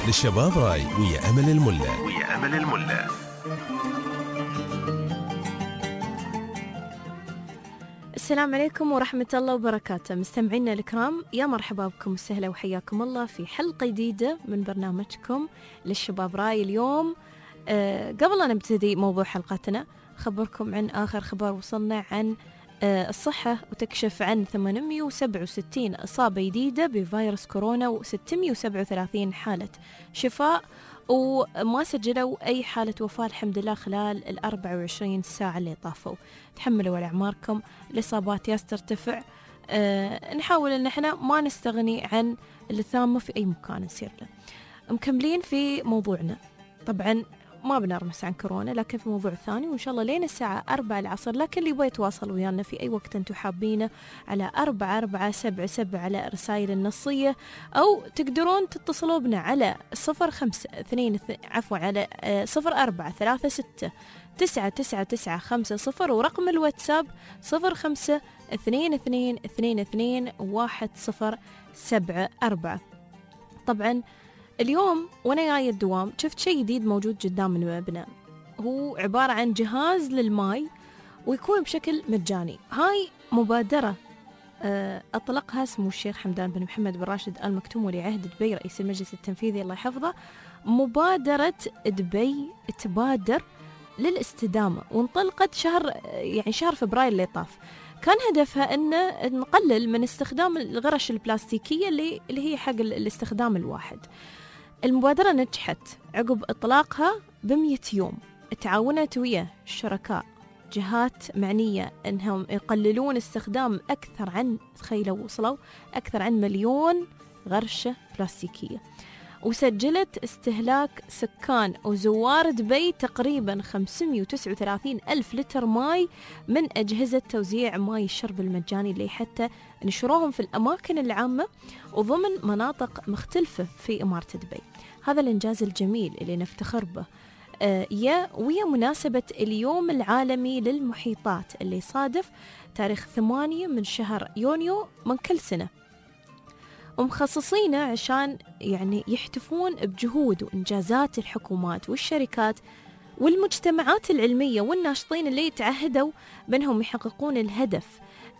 للشباب راي ويا أمل الملا. السلام عليكم ورحمة الله وبركاته. مستمعينا الكرام، يا مرحبا بكم وسهلا وحياكم الله في حلقة جديدة من برنامجكم للشباب راي. اليوم قبل أن نبتدي موضوع حلقتنا خبركم عن آخر خبر وصلنا عن الصحة، وتكشف عن 867 إصابة جديدة بفيروس كورونا و637 حالة شفاء، وما سجلوا أي حالة وفاة الحمد لله خلال 24 ساعة اللي طافوا. تحملوا على أعماركم، الإصابات ياس ترتفع. نحاول أن احنا ما نستغني عن الثامة في أي مكان نسير له. مكملين في موضوعنا، طبعا ما بنرمس عن كورونا لكن في موضوع ثاني، وإن شاء الله لين الساعة 4 العصر. لكن اللي يبغى يتواصل ويانا في أي وقت أنتم حابينه على 4477 على الرسائل النصية، أو تقدرون تتصلوا بنا على 0436 ورقم الواتساب 0522221074. طبعا اليوم وانا جاي الدوام شفت شيء جديد موجود قدام المبنى، هو عبارة عن جهاز للماء ويكون بشكل مجاني. هاي مبادرة أطلقها سمو الشيخ حمدان بن محمد بن راشد آل مكتوم ولي عهد دبي رئيس المجلس التنفيذي الله يحفظه. مبادرة دبي تبادر للاستدامة، وانطلقت شهر فبراير اللي طاف. كان هدفها أن نقلل من استخدام الغرش البلاستيكية اللي هي حق الاستخدام الواحد. المبادرة نجحت عقب إطلاقها ب100 يوم. تعاونت ويا الشركاء جهات معنية أنهم يقللون استخدام وصلوا أكثر عن 1,000,000 غرشة بلاستيكية، وسجلت استهلاك سكان وزوار دبي تقريبا 539 ألف لتر ماي من أجهزة توزيع ماي الشرب المجاني اللي حتى نشروهم في الأماكن العامة وضمن مناطق مختلفة في إمارة دبي. هذا الإنجاز الجميل اللي نفتخر به ويا مناسبة اليوم العالمي للمحيطات اللي صادف تاريخ 8 من شهر يونيو من كل سنة، ومخصصينه عشان يحتفون بجهود وإنجازات الحكومات والشركات والمجتمعات العلمية والناشطين اللي يتعهدوا بأنهم يحققون الهدف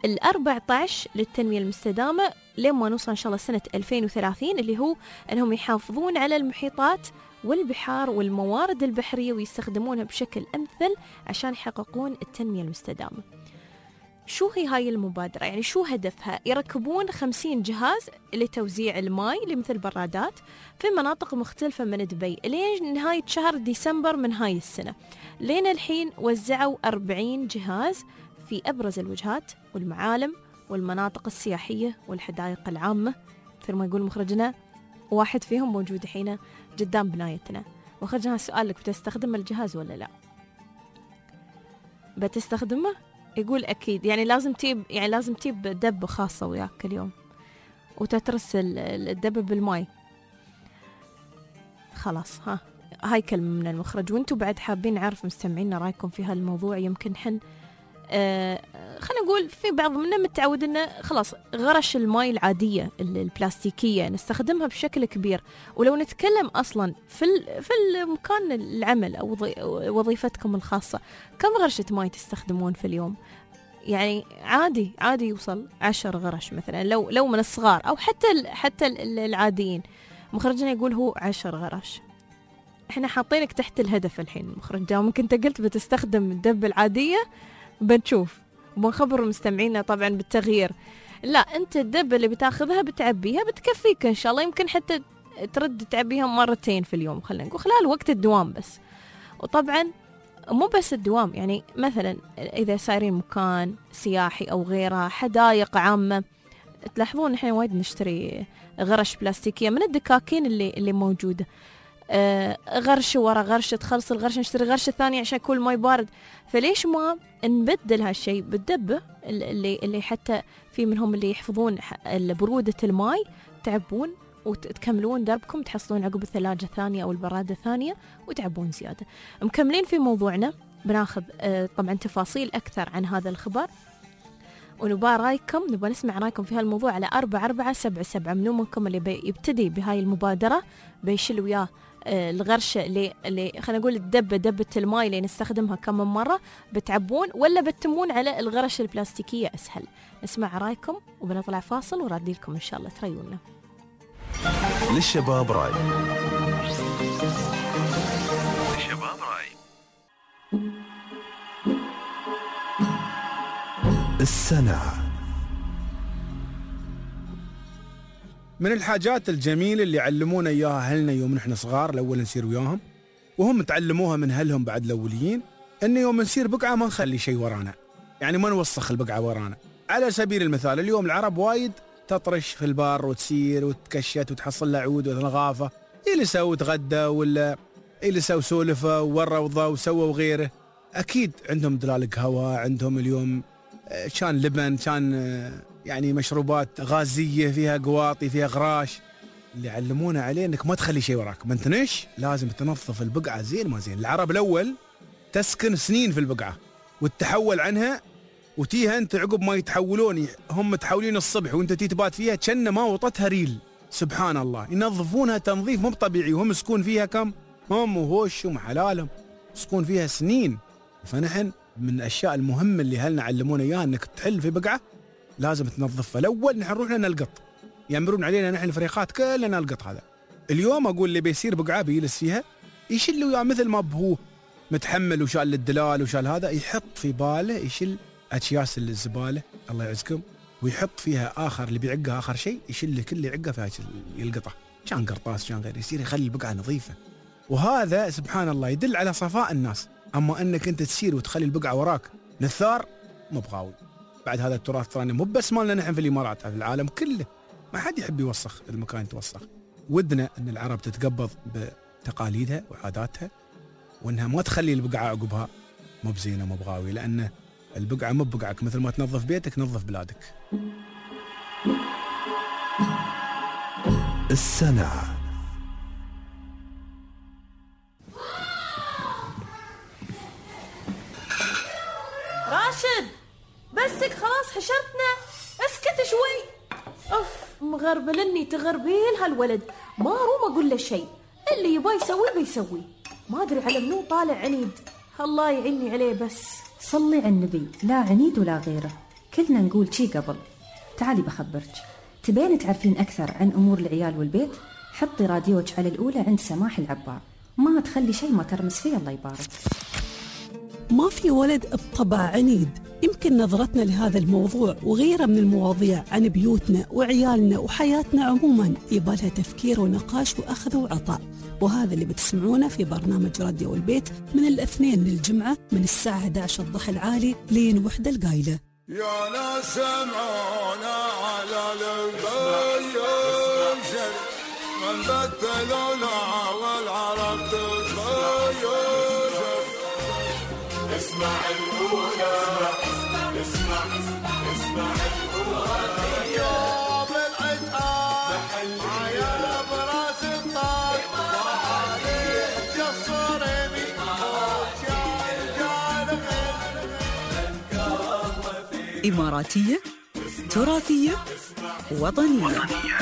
14 للتنمية المستدامة لما نوصل إن شاء الله سنة 2030، اللي هو أنهم يحافظون على المحيطات والبحار والموارد البحرية ويستخدمونها بشكل أمثل عشان يحققون التنمية المستدامة. شو هي هاي المبادرة؟ شو هدفها؟ يركبون 50 جهاز لتوزيع الماء اللي مثل برادات في مناطق مختلفة من دبي لين نهاية شهر ديسمبر من هاي السنة. لين الحين وزعوا 40 جهاز في أبرز الوجهات والمعالم والمناطق السياحية والحدائق العامة. مثل ما يقول مخرجنا، واحد فيهم موجود حين قدام بنايتنا. مخرجنا السؤال لك، بتستخدم الجهاز ولا لا؟ بتستخدمه؟ يقول أكيد. لازم تجيب دبة خاصة وياك اليوم وتترس الدبة بالماء. خلاص، هاي كلمة من المخرج. وانتوا بعد حابين نعرف مستمعينا رأيكم في هالموضوع. يمكن خلينا نقول في بعض منا متعود انه خلاص غرش الماء العادية البلاستيكية نستخدمها بشكل كبير. ولو نتكلم اصلا في المكان العمل او وظيفتكم الخاصة، كم غرشة ماء تستخدمون في اليوم؟ عادي يوصل 10 غرش مثلا لو من الصغار، او حتى العاديين. مخرجنا يقول هو 10 غرش. احنا حاطينك تحت الهدف الحين مخرج، ممكن انت قلت بتستخدم الدبة العادية، بنشوف وبنخبر مستمعينا طبعا بالتغيير. لا، انت الدبة اللي بتاخذها بتعبيها بتكفيك ان شاء الله، يمكن حتى ترد تعبيها 2 مرات في اليوم، خلينا نقول خلال وقت الدوام بس. وطبعا مو بس الدوام، مثلا اذا سايرين مكان سياحي او غيره، حدائق عامة، تلاحظون احنا وايد نشتري غرش بلاستيكية من الدكاكين اللي موجودة. غرشة ورا غرشة، تخلص الغرشة نشتري غرشة ثانية عشان يكون الماء بارد. فليش ما نبدل هالشيء بالدبة اللي حتى في منهم اللي يحفظون برودة الماء، تعبون وتكملون دربكم، تحصلون عقب الثلاجة ثانية أو البرادة ثانية وتعبون زيادة. مكملين في موضوعنا، بناخذ طبعا تفاصيل أكثر عن هذا الخبر. ونبغى رايكم، نبغى نسمع رايكم في هالموضوع على 4477. منو منكم اللي يبتدي بهاي المبادرة بيشيل وياه الغرشة اللي خلينا نقول دبة الماء اللي نستخدمها كم من مرة، بتعبون ولا بتتمون على الغرش البلاستيكية أسهل؟ نسمع رايكم وبنطلع فاصل ورادي لكم إن شاء الله تريونا. للشباب راي. السنة. من الحاجات الجميلة اللي علمونا إياها أهلنا يوم نحن صغار الأول نسير وياهم، وهم تعلموها من أهلهم بعد الأوليين، إن يوم نسير بقعة ما نخلي شيء ورانا، يعني ما نوسخ البقعة ورانا. على سبيل المثال اليوم العرب وايد تطرش في البر وتسير وتكشت وتحصل لها عود وثلغافة، يلسوا وتغدى ولا يلسوا سولفة ووروضة وسووا وغيره. أكيد عندهم دلال قهوة، عندهم اليوم كان لبن، كان يعني مشروبات غازية فيها قواطي فيها غراش. اللي علمونا عليه انك ما تخلي شيء وراك، ما تنش لازم تنظف البقعة زين ما زين. العرب الأول تسكن سنين في البقعة وتتحول عنها، وتيها انت عقب ما يتحولون، هم متحولين الصبح وانت تبات فيها كأن ما وطتها ريل. سبحان الله، ينظفونها تنظيف مو طبيعي، وهم يسكون فيها كم؟ هم وهوشهم وحلالهم يسكون فيها سنين. فنحن من الأشياء المهمة اللي هلنا علمونا إياها انك تحل في بقعة لازم تنظفها. الأول نحن نروح لنا القط، يمرون علينا نحن الفريقات كلنا القط. هذا اليوم أقول اللي بيصير بقعة بيجلس فيها يشيل وياه مثل ما بهو متحمل وشال الدلال وشال هذا، يحط في باله يشيل أكياس الزبالة الله يعزكم، ويحط فيها آخر اللي بيعقها آخر شيء يشيل كل يعقه فيها القطة، كان قرطاس كان غير، يصير يخلي البقعة نظيفة. وهذا سبحان الله يدل على صفاء الناس. أما أنك أنت تسير وتخلي البقعة وراك نثار مو بغاوي. بعد هذا التراث ترى مو بس مالنا نحن في الإمارات، في العالم كله ما حد يحب يوسخ المكان يتوسخ. ودنا أن العرب تتقبض بتقاليدها وعاداتها، وأنها ما تخلي البقعة عقبها مو بزينة مو بغاوي، لأن البقعة مو بقعك. مثل ما تنظف بيتك نظف بلادك. السنة. راشد بسك خلاص حشرتنا، اسكت شوي. أوف مغربلني تغربيل هالولد، ما روم أقول له شيء، اللي يبغى يسوي بيسوي، ما أدري على منو طالع عنيد، الله يعيني عليه. بس صلي على النبي، لا عنيد ولا غيره، كلنا نقول شي قبل. تعالي بخبرك، تبين تعرفين أكثر عن أمور العيال والبيت؟ حطي راديوك على الأولى عند سماح العبار، ما تخلي شيء ما ترمس فيه الله يبارك. ما في ولد بطبع عنيد. يمكن نظرتنا لهذا الموضوع وغيره من المواضيع عن بيوتنا وعيالنا وحياتنا عموما يبالها تفكير ونقاش وأخذ وعطاء، وهذا اللي بتسمعونه في برنامج راديو البيت من الاثنين للجمعة من الساعة 11 الضحى العالي لين 1 القايلة. يا ناس سمعونا على البيت من بدلونا والعرب تتغير. اسمع الأولى، اسمع الأولى، يوم العتاب عيال براس الطار جصرني إماراتية، تراثية، وطنية.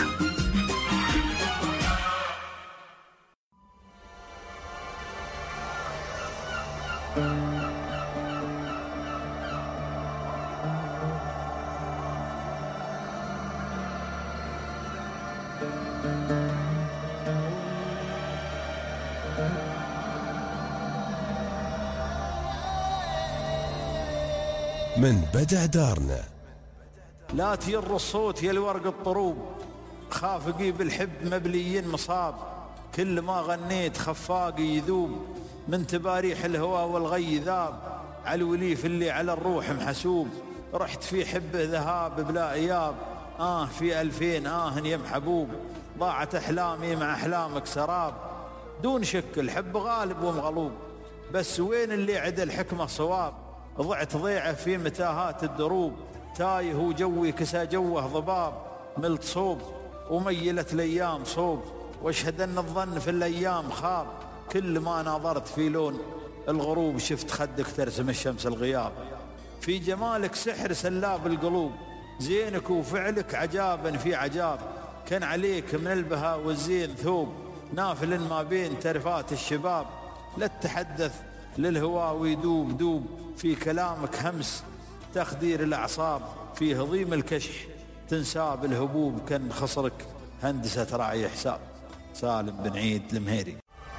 من بدع دارنا. لا تير الصوت يا الورق الطروب، خافقي بالحب مبليين مصاب، كل ما غنيت خفاقي يذوب، من تباريح الهوى والغي ذاب، عالوليف اللي على الروح محسوب، رحت في حبه ذهاب بلا إياب، في 2000 يم حبوب، ضاعت أحلامي مع أحلامك سراب، دون شك الحب غالب ومغلوب، بس وين اللي عد الحكمة صواب، ضعت ضيعه في متاهات الدروب، تايه وجوي كسى جوه ضباب، ملت صوب وميلت الأيام صوب، واشهد أن الظن في الأيام خاب، كل ما ناظرت في لون الغروب شفت خدك ترسم الشمس الغياب، في جمالك سحر سلاب القلوب، زينك وفعلك عجابا في عجاب، كان عليك من البهاء والزين ثوب، نافل ما بين ترفات الشباب، لا تتحدث للهوى ويدوب دوب، في كلامك همس تخدير الأعصاب، في هضيم الكشح تنساب الهبوب، كان خصرك هندسة راعي حساب. سالم بن عيد المهيري.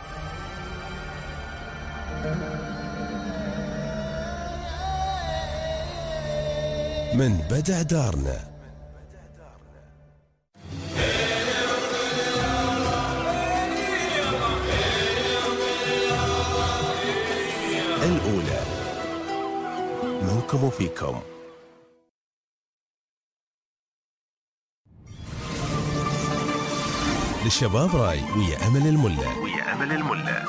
من بدع دارنا الأولى، منكم وفيكم. للشباب راي ويا أمل الملا.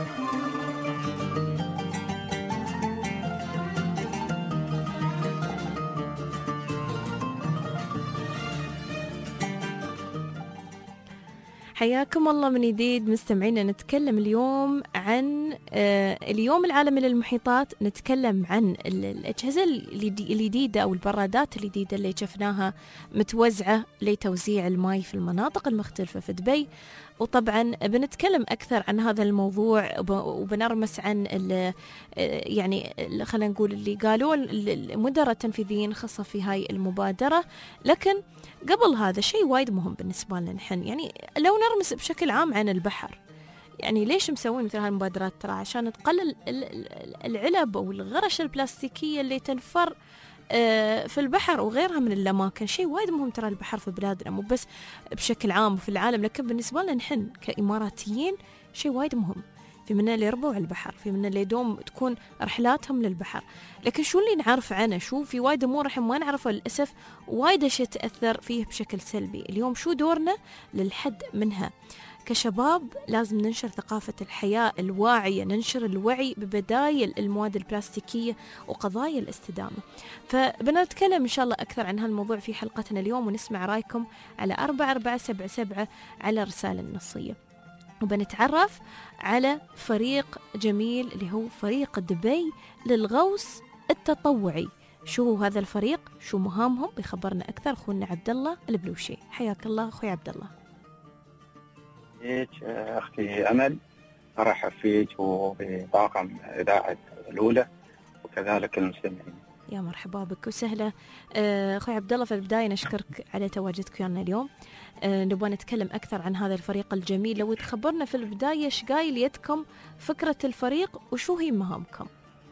حياكم الله من جديد مستمعينا. نتكلم اليوم عن اليوم العالمي للمحيطات. نتكلم عن الأجهزة الجديدة أو البرادات الجديدة اللي شفناها متوزعة لتوزيع الماء في المناطق المختلفة في دبي. وطبعا بنتكلم أكثر عن هذا الموضوع وبنرمس عن يعني خلينا نقول اللي قالوا المدراء التنفيذيين خاصة في هاي المبادرة. لكن قبل هذا شيء وايد مهم بالنسبة لنا نحن، يعني لو نرمس بشكل عام عن البحر، يعني ليش مسوين مثل هالمبادرات؟ ترى عشان تقلل العلب أو الغرش البلاستيكية اللي تنفر في البحر وغيرها من الأماكن. شيء وايد مهم ترى البحر في بلادنا، مو بس بشكل عام في العالم، لكن بالنسبة لنا نحن كإماراتيين شيء وايد مهم. في منا اللي يربوا على البحر، في منا اللي يدوم تكون رحلاتهم للبحر، لكن شو اللي نعرف عنه؟ شو في وايد أمور إحنا ما نعرفها للأسف، وايد أشياء تأثر فيه بشكل سلبي. اليوم شو دورنا للحد منها؟ كشباب لازم ننشر ثقافة الحياة الواعية، ننشر الوعي ببدايل المواد البلاستيكية وقضايا الاستدامة. فبنتكلم إن شاء الله أكثر عن هالموضوع في حلقتنا اليوم، ونسمع رأيكم على 4477 على رسالة النصية. وبنتعرف على فريق جميل اللي هو فريق دبي للغوص التطوعي. شو هو هذا الفريق؟ شو مهامهم؟ بيخبرنا أكثر أخونا عبد الله البلوشي. حياك الله أخوي عبد الله. أختي أمل، أرحب فيك وبطاقم إذاعة الأولى وكذلك المستمعين. يا مرحبا بك وسهلا أخوي عبد الله. في البداية نشكرك على تواجدك ويانا اليوم. نبغى نتكلم أكثر عن هذا الفريق الجميل. لو تخبرنا في البداية إيش قايل يدكم فكرة الفريق وشو هي مهامكم؟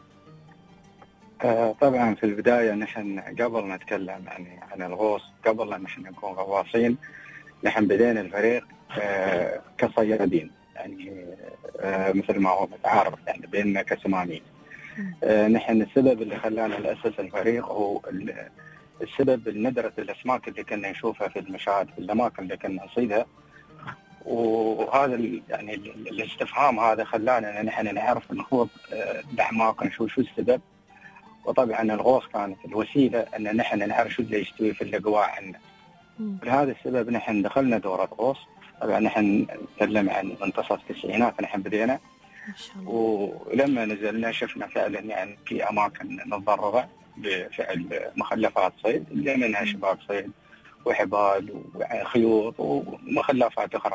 طبعا في البداية نحن قبل نتكلم عن الغوص، قبل أن نحن نكون غواصين، نحن بدينا الفريق كصيادين، يعني مثل ما هو متعارف يعني بيننا كسمامين. نحن السبب اللي خلانا نأسس الفريق هو السبب ندرة الأسماك اللي كنا نشوفها في المشاهد في الأماكن اللي كنا نصيدها، وهذا يعني الاستفهام هذا خلانا ان نحن نعرف نخوض الأعماق، نشوف شو السبب. وطبعا الغوص كانت الوسيلة ان نحن نعرف شو اللي يستوي في الأقواع عنا. لهذا السبب نحن دخلنا دورة غوص. طبعا نحن نتكلم عن منتصف التسعينات نحن بدينا، ولما نزلنا شفنا فعلا يعني في أماكن متضررة بفعل مخلفات صيد، اللي منها شباك صيد وحبال وخيوط ومخلفات أخرى.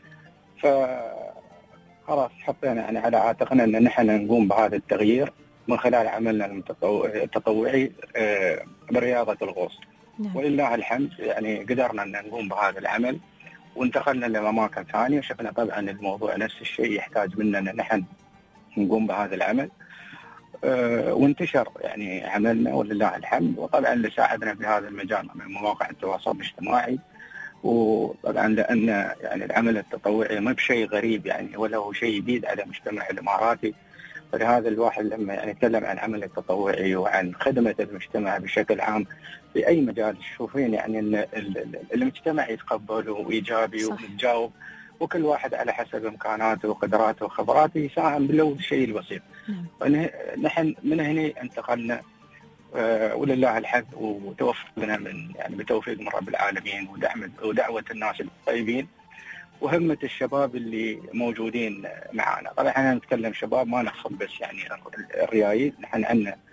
فخلاص حطينا يعني على عاتقنا أن نحن نقوم بهذا التغيير من خلال عملنا التطوعي برياضة الغوص. ولله الحمد يعني قدرنا أن نقوم بهذا العمل، وانتقلنا لأماكن ثانية وشفنا طبعا الموضوع نفس الشيء يحتاج مننا أن نحن نقوم بهذا العمل. وانتشر يعني عملنا ولله الحمد. وطبعا اللي ساعدنا في هذا المجال من مواقع التواصل الاجتماعي، وطبعا لأن يعني العمل التطوعي ما بشيء غريب يعني ولا هو شيء جديد على المجتمع الإماراتي. فلهذا الواحد لما يعني يتكلم عن العمل التطوعي وعن خدمة المجتمع بشكل عام في أي مجال، تشوفين يعني أن المجتمع يتقبل وإيجابي ومتجاوب، وكل واحد على حسب إمكاناته وقدراته وخبراته يساهم بلو الشيء البسيط. نحن من هنا انتقلنا ولله الحمد، وتوفقنا من يعني بتوفيق من رب العالمين ودعوة الناس الطيبين وهمة الشباب اللي موجودين معنا. طبعا احنا نتكلم شباب، ما نقصد بس يعني الريايد، نحن عندنا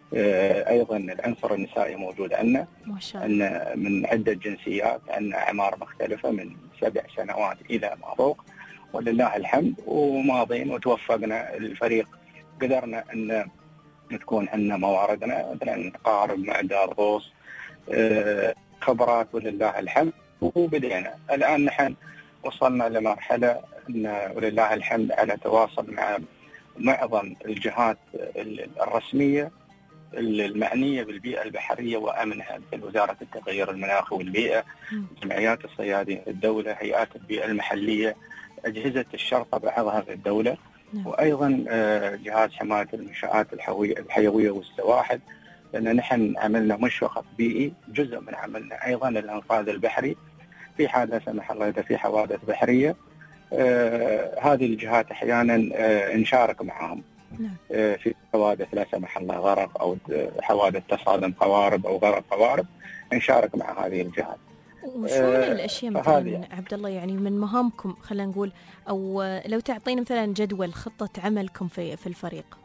أيضا العنصر النسائي موجود عندنا، ما شاء الله. أن من عدة جنسيات، عندنا أعمار مختلفة من 7 سنوات إلى ما فوق ولله الحمد. وماضين وتوفقنا الفريق، قدرنا أن تكون عندنا مواردنا مثلا نتقارب مع دار غوص، خبرات ولله الحمد. وبدينا الآن نحن وصلنا لمرحلة أن ولله الحمد على تواصل مع معظم الجهات الرسمية المعنية بالبيئة البحرية وأمنها، مثل وزارة التغير المناخي والبيئة، جمعيات الصيادين في الدولة، هيئات البيئة المحلية، أجهزة الشرطة بعضها في الدولة، وأيضا جهاز حماية المنشآت الحيوية والسواحل، لأن نحن عملنا مشفق بيئي. جزء من عملنا أيضا الإنقاذ البحري في حال لا سمح الله إذا في حوادث بحرية. هذه الجهات أحيانا نشارك معهم في حوادث لا سمح الله غرق أو حوادث تصادم قوارب أو غرق قوارب، نشارك مع هذه الجهات. وشو الأشياء مثلا عبد الله يعني من مهامكم، خلينا نقول، أو لو تعطينا مثلا جدول خطة عملكم في الفريق؟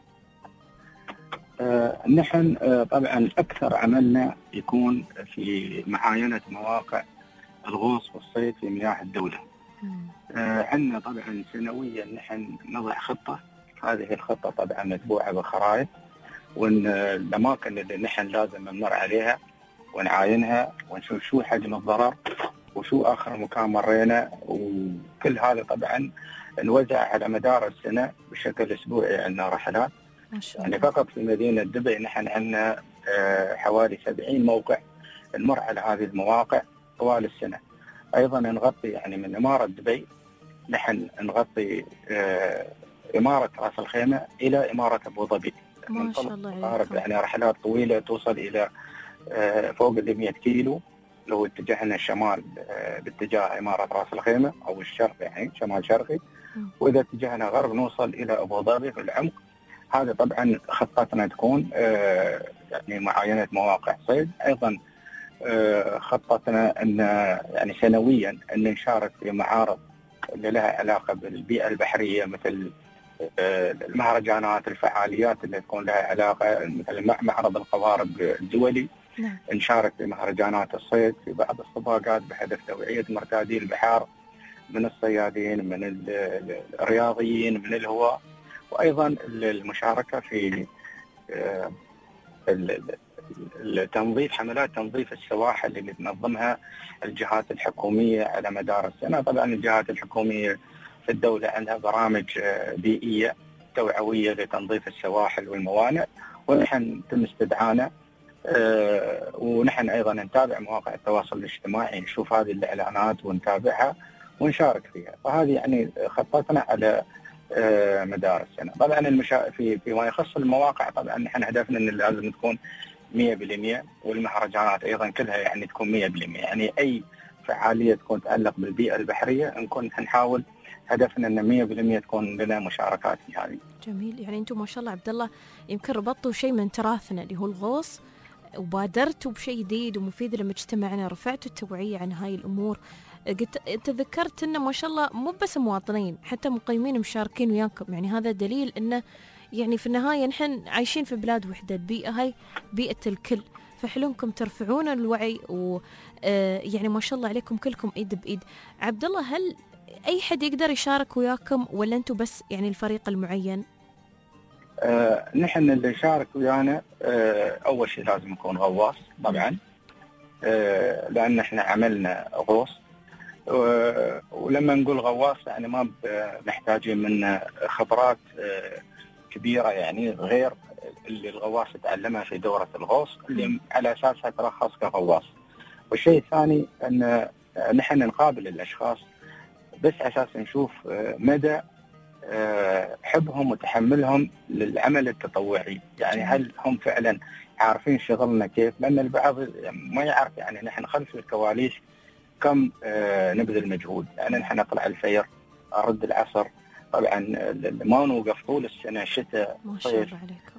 نحن طبعا أكثر عملنا يكون في معاينة مواقع الغوص والصيد في مياه الدولة. عندنا طبعا سنويا نحن نضع خطة، هذه الخطة طبعا متبوعة بخرائط، والأماكن اللي نحن لازم نمر عليها ونعاينها ونشوف شو حجم الضرر وشو آخر مكان مرينا، وكل هذا طبعا نوزع على مدار السنة بشكل أسبوعي. عندنا رحلات يعني فقط في مدينة دبي نحن عندنا حوالي 70 موقع نمر على هذه المواقع طوال السنة. أيضا نغطي يعني من إمارة دبي نحن نغطي إمارة رأس الخيمة إلى إمارة أبو ظبي. ما شاء الله. يعني رحلات طويلة توصل إلى فوق 100 كيلو لو اتجهنا الشمال باتجاه إمارة رأس الخيمة أو الشرق يعني شمال شرقي، وإذا اتجهنا غرب نوصل إلى أبو ظبي في العمق. هذا طبعا خطتنا تكون يعني معاينة مواقع صيد. أيضا خطتنا أن يعني سنويا أن نشارك في معارض اللي لها علاقة بالبيئة البحرية، مثل المهرجانات، الفعاليات اللي تكون لها علاقة، مثل معرض القوارب الدولي. نشارك في مهرجانات الصيد في بعض السباقات بهدف توعية مرتادي البحار من الصيادين، من الرياضيين، من الهواة، وأيضا المشاركة في التنظيف، حملات تنظيف السواحل اللي تنظمها الجهات الحكومية على مدار السنة. طبعا الجهات الحكومية في الدولة عندها برامج بيئية توعوية لتنظيف السواحل والموانئ، ونحن تم استدعانا ونحن أيضا نتابع مواقع التواصل الاجتماعي، نشوف هذه الإعلانات ونتابعها ونشارك فيها. فهذه يعني خطتنا على مدار السنة. طبعا فيما يخص المواقع طبعا نحن هدفنا أن لازم تكون 100%، والمهرجانات أيضا كلها يعني تكون 100%. يعني أي فعالية تكون تتعلق بالبيئة البحرية نحاول هدفنا أن 100% تكون لنا مشاركات في هذه. جميل. يعني أنتم ما شاء الله عبد الله يمكن ربطتوا شيء من تراثنا اللي هو الغوص، وبادرتوا بشيء جديد ومفيد لمجتمعنا، رفعتوا التوعية عن هاي الأمور. تذكرت أنه ما شاء الله مو بس مواطنين، حتى مقيمين مشاركين وياكم. يعني هذا دليل أنه يعني في النهاية نحن عايشين في بلاد وحدة، البيئة هاي بيئة الكل، فحلونكم ترفعون الوعي يعني ما شاء الله عليكم كلكم إيد بإيد. عبد الله، هل أي حد يقدر يشارك وياكم ولا أنتم بس يعني الفريق المعين؟ نحن اللي يشارك ويانا أول شيء لازم يكون غواص طبعا، لأن احنا عملنا غوص، ولما نقول غواص يعني ما محتاجين من خبرات كبيرة، يعني غير اللي الغواص تعلمها في دورة الغوص اللي على أساسها ترخص كغواص. والشيء الثاني أن نحن نقابل الأشخاص بس أساس نشوف مدى حبهم وتحملهم للعمل التطوعي، يعني هل هم فعلا عارفين شغلنا كيف؟ لأن البعض ما يعرف يعني نحن خلف الكواليس كم نبذل مجهود. يعني نحن نطلع الفير، أرد العصر، طبعا ما نوقف طول السنة، شتاء صيف.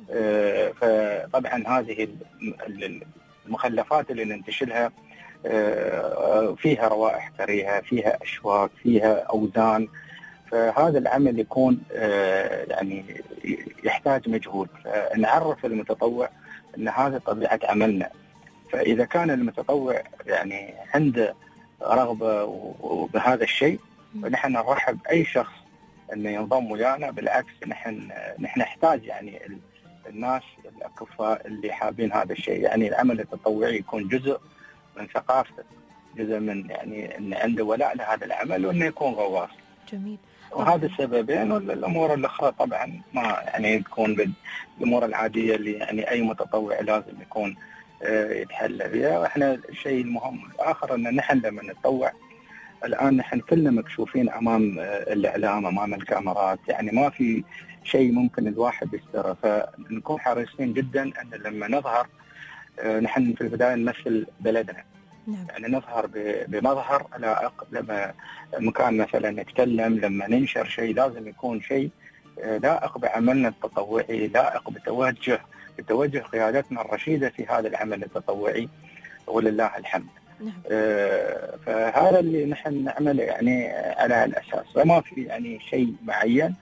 فطبعا هذه المخلفات اللي ننتشلها فيها روائح كريهة، فيها أشواك، فيها أوزان، فهذا العمل يكون يعني يحتاج مجهود. فنعرف المتطوع ان هذه طبيعه عملنا. فاذا كان المتطوع يعني عنده رغبه بهذا الشيء، فنحن نرحب اي شخص انه ينضم ويانا. بالعكس نحن نحتاج يعني الناس الاكفاء اللي حابين هذا الشيء. يعني العمل التطوعي يكون جزء من ثقافته، جزء من يعني ان عنده ولاء لهذا العمل، وانه يكون غواص. جميل. وهذا السببين، والامور الاخرى طبعا ما يعني تكون بالامور العاديه اللي يعني اي متطوع لازم يكون يتحلى فيها. واحنا الشيء المهم الاخر ان نحن لما نتطوع الان نحن كلنا مكشوفين امام الاعلام، امام الكاميرات، يعني ما في شيء ممكن الواحد يستره. فنكون حريصين جدا ان لما نظهر نحن في البدايه نمثل بلدنا. نعم. يعني نظهر بمظهر لائق. لما مكان مثلا نتكلم، لما ننشر شيء، لازم يكون شيء لائق بعملنا التطوعي، لائق بتوجه قيادتنا الرشيدة في هذا العمل التطوعي، ولله الحمد. نعم. فهذا اللي نحن نعمله يعني على الأساس، وما في يعني شيء معين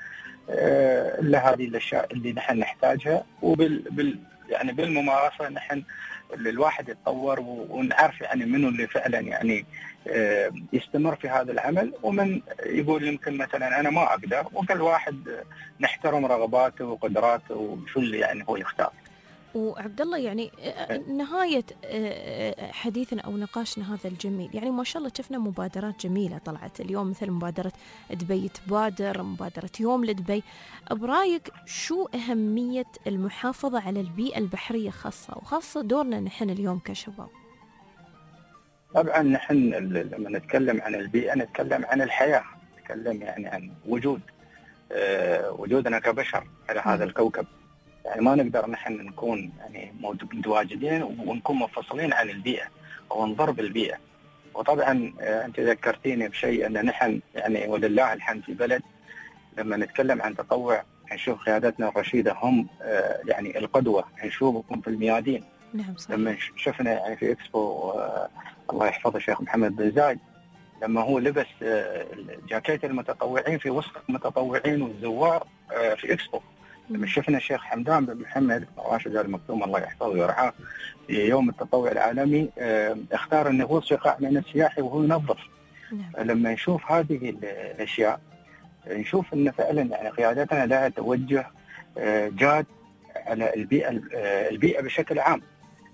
إلا هذه الأشياء اللي نحن نحتاجها. يعني بالممارسة نحن الواحد يتطور ونعرف يعني منه اللي فعلا يعني يستمر في هذا العمل، ومن يقول يمكن مثلا أنا ما أقدر. وكل واحد نحترم رغباته وقدراته وشو اللي يعني هو يختار. وعبد الله يعني نهاية حديثنا أو نقاشنا هذا الجميل، يعني ما شاء الله شفنا مبادرات جميلة طلعت اليوم، مثل مبادرة دبي تبادر، مبادرة يوم لدبي. برأيك شو أهمية المحافظة على البيئة البحرية وخاصة دورنا نحن اليوم كشباب؟ طبعا نحن لما نتكلم عن البيئة نتكلم عن الحياة، نتكلم يعني عن وجودنا كبشر على هذا الكوكب. يعني ما نقدر نحن نكون يعني متواجدين ونكون منفصلين عن البيئة أو نضر بالبيئة. وطبعا أنت ذكرتيني بشيء أن نحن يعني ولله الحمد في بلد لما نتكلم عن تطوع نشوف قيادتنا الرشيدة هم يعني القدوة، نشوفهم في الميادين. نعم صحيح. لما شفنا يعني في إكسبو الله يحفظه الشيخ محمد بن زايد، لما هو لبس جاكيت المتطوعين في وسط المتطوعين والزوار في إكسبو. لما شفنا الشيخ حمدان بن محمد راشد المكتوم الله يحفظه ويرعاه في يوم التطوع العالمي اختار انه هو قاع من السياحي وهو ينظف. لما نشوف هذه الاشياء نشوف ان فعلا يعني قيادتنا لها توجه جاد على البيئه بشكل عام.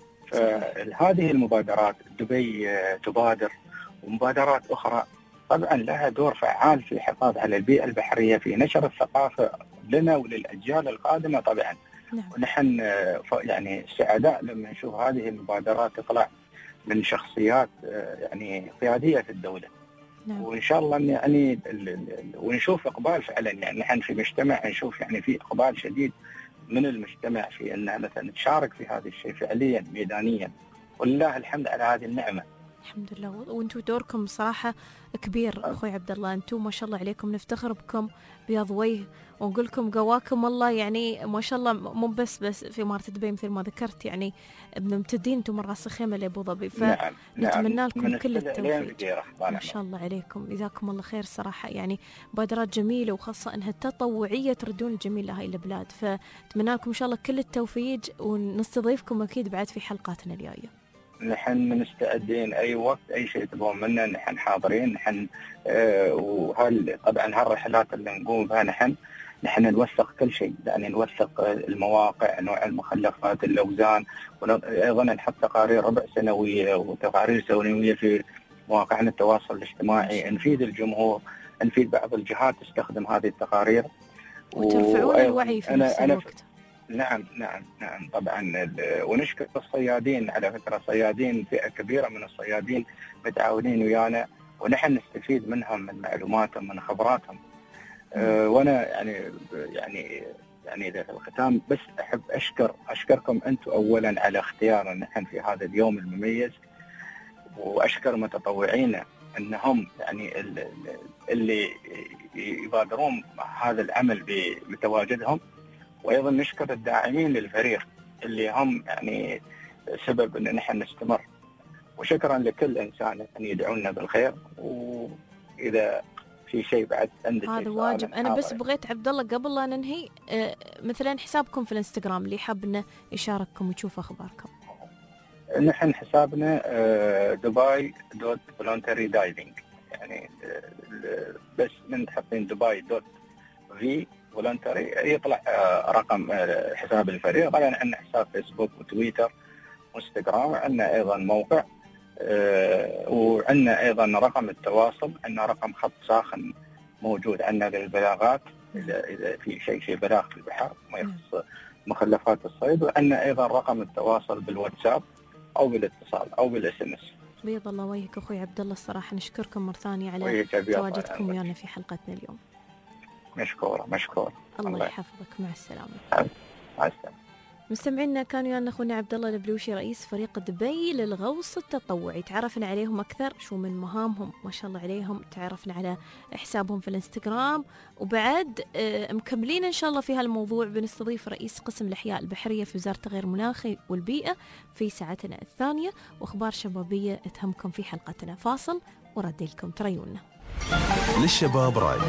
فهذه المبادرات دبي تبادر ومبادرات اخرى طبعا لها دور فعال في الحفاظ على البيئه البحريه، في نشر الثقافه لنا وللأجيال القادمة طبعا. ونحن يعني سعداء لما نشوف هذه المبادرات تطلع من شخصيات يعني قيادية في الدولة. وإن شاء الله يعني ونشوف إقبال فعلا. يعني نحن في مجتمع نشوف يعني في إقبال شديد من المجتمع في أنها مثلا تشارك في هذا الشيء فعليا ميدانيا، ولله الحمد على هذه النعمة. الحمد لله. وانتم دوركم صراحة كبير أخوي عبد الله، انتم ما شاء الله عليكم، نفتخر بكم بياض وجه ونقول لكم قواكم الله. يعني ما شاء الله مو بس في إمارة دبي مثل ما ذكرت، يعني ممتدين انتم من راس الخيمة لأبو ظبي. فنتمنى لكم كل التوفيق ما شاء الله عليكم، جزاكم الله خير صراحة. يعني مبادرات جميلة وخاصة انها تطوعية تردون الجميل لهاي البلاد. فنتمنى لكم ان شاء الله كل التوفيق، ونستضيفكم اكيد بعد في حلقاتنا الجاية. نحن مستعدين أي وقت أي شيء تبغون منا نحن حاضرين. نحن طبعا هالرحلات اللي نقوم بها نحن نوثق كل شيء، يعني نوثق المواقع، نوع المخلفات، الأوزان، وأيضا نحط تقارير ربع سنوية وتقارير سنوية في مواقعنا التواصل الاجتماعي، نفيد الجمهور، نفيد بعض الجهات تستخدم هذه التقارير وترفعون الوعي في نفس الوقت. نعم طبعا. ونشكر الصيادين، على فكرة صيادين فئة كبيرة من الصيادين متعاونين ويانا، ونحن نستفيد منهم، من معلوماتهم، من خبراتهم. وانا يعني للختام بس احب اشكركم انتم اولا على اختيارنا نحن في هذا اليوم المميز، واشكر متطوعينا انهم يعني اللي يبادرون هذا العمل بتواجدهم، وايضا نشكر الداعمين للفريق اللي هم يعني سبب ان نحن نستمر. وشكرا لكل انسان ان يدعونا بالخير، واذا في شيء بعد عندك؟ هذا واجب. انا بس بغيت عبد الله قبل لا ننهي مثلا حسابكم في الانستغرام اللي حاب انه يشارككم ويشوف اخباركم. نحن حسابنا dubai.voluntary-diving، يعني بس من تحطين dubai.v-voluntary يطلع رقم حساب الفريق. طبعا عندنا حساب فيسبوك وتويتر وانستغرام، عندنا ايضا موقع، وعندنا ايضا رقم التواصل، عندنا رقم خط ساخن موجود عندنا للبلاغات اذا في شيء بلاغ في البحر ما يخص مخلفات الصيد، وعندنا ايضا رقم التواصل بالواتساب او بالاتصال او بالاس ام اس. بيض الله وجهك اخوي عبد الله، الصراحه نشكركم مره ثانيه على تواجدكم ويانا في حلقتنا اليوم. مشكورة. الله يحفظك، مع السلامه. مع السلامه. مستمعينا كانوا ويانا اخونا عبد الله البلوشي رئيس فريق دبي للغوص التطوعي. تعرفنا عليهم اكثر شو من مهامهم، ما شاء الله عليهم. تعرفنا على حسابهم في الانستغرام، وبعد مكملين ان شاء الله في هالموضوع. بنستضيف رئيس قسم الاحياء البحريه في وزاره التغير المناخي والبيئه في ساعتنا الثانيه، واخبار شبابيه تهمكم في حلقتنا. فاصل ورد لكم تريونا. للشباب راي.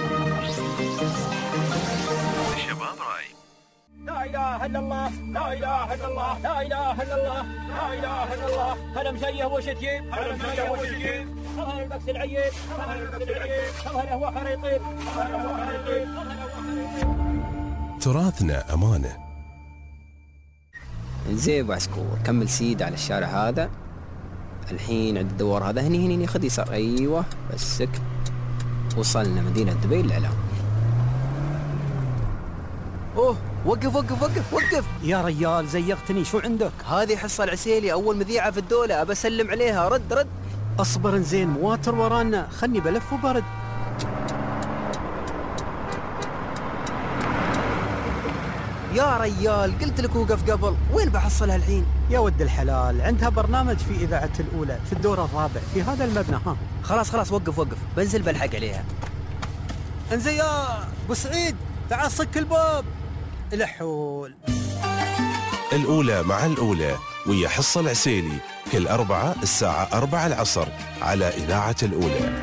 لا إله إلا الله، لا إله إلا الله، لا إله إلا الله، لا إله إلا الله. هلا مزيه وشتيب، هلا مزيه وشتيب. هلا البكس العيب، هلا البكس العيب. هلا هو خريطين، هلا هو خريطين. تراثنا أمانة. زين ابو عسكور، كمل سيد على الشارع هذا. الحين عند الدوار هذا هني خذ يسار. ايوه بسك. وصلنا مدينة دبي للإعلام. اوه وقف يا ريال زيغتني، شو عندك؟ هذه حصة العسيلي، أول مذيعة في الدولة، أبى أسلم عليها. رد. اصبر زين، مواتر ورانا، خلني بلف وبرد. يا ريال قلت لك وقف قبل، وين بحصلها الحين؟ يا ود الحلال، عندها برنامج في إذاعة الأولى في الدور الرابع في هذا المبنى. ها خلاص وقف، بنزل بلحق عليها. انزين يا ابو سعيد، تعال صك الباب. الحول الأولى مع الأولى ويا حصة العسيلي كل أربعة الساعة 4 العصر على إذاعة الأولى.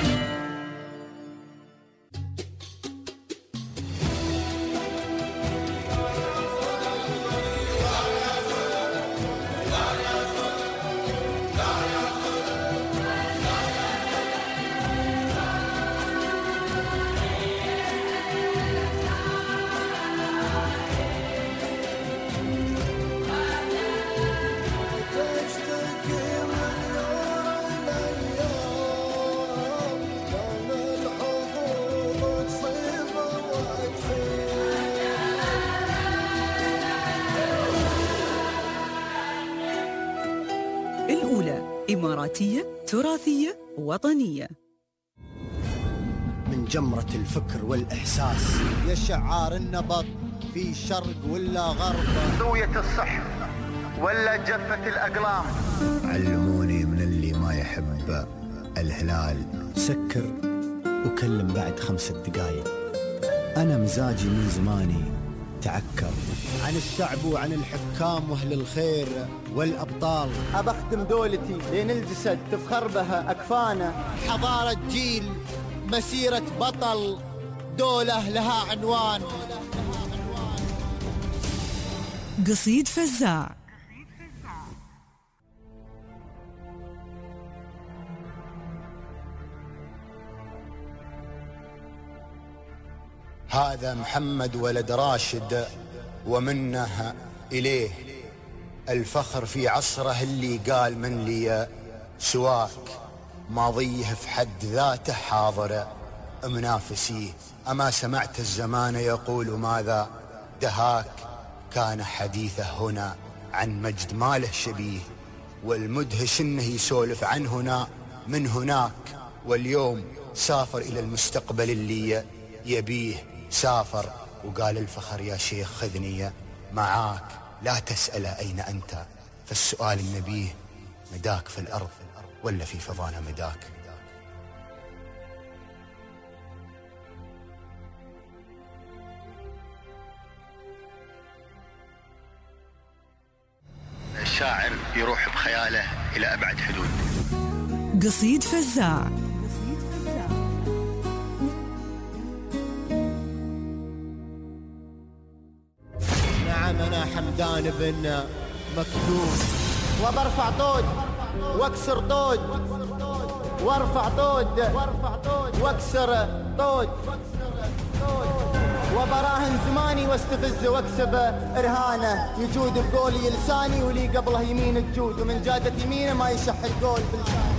الأولى إماراتية تراثية وطنية. من جمرة الفكر والإحساس يا شعار النبض في شرق ولا غرب، ضوية الصح ولا جفة الأقلام. علموني من اللي ما يحب الهلال سكر وكلم بعد 5 دقايق. أنا مزاجي من زماني تعكر عن الشعب وعن الحكام واهل الخير والأبطال. أبختم دولتي لين الجسد تفخر بها أكفانا. حضارة جيل، مسيرة بطل، دولة لها عنوان. قصيد فزاع. هذا محمد ولد راشد ومنه إليه الفخر في عصره اللي قال من لي سواك. ماضيه في حد ذاته حاضر منافسيه. أما سمعت الزمان يقول ماذا دهاك. كان حديثه هنا عن مجد ما له شبيه، والمدهش انه يسولف عن هنا من هناك. واليوم سافر إلى المستقبل اللي يبيه. سافر وقال الفخر يا شيخ خذني معاك. لا تسأل أين أنت، فالسؤال النبيه مداك في الأرض ولا في فضانا مداك. الشاعر يروح بخياله إلى أبعد حدود. قصيد فزاع. حمدان بن مكتوم. وبرفع طود واكسر طود، وارفع طود واكسر طود، وبراهن زماني واستفز واكسب ارهانه. يجود بقولي لساني ولي قبله يمين الجود، ومن جادت يمينه ما يشح القول بلسانه.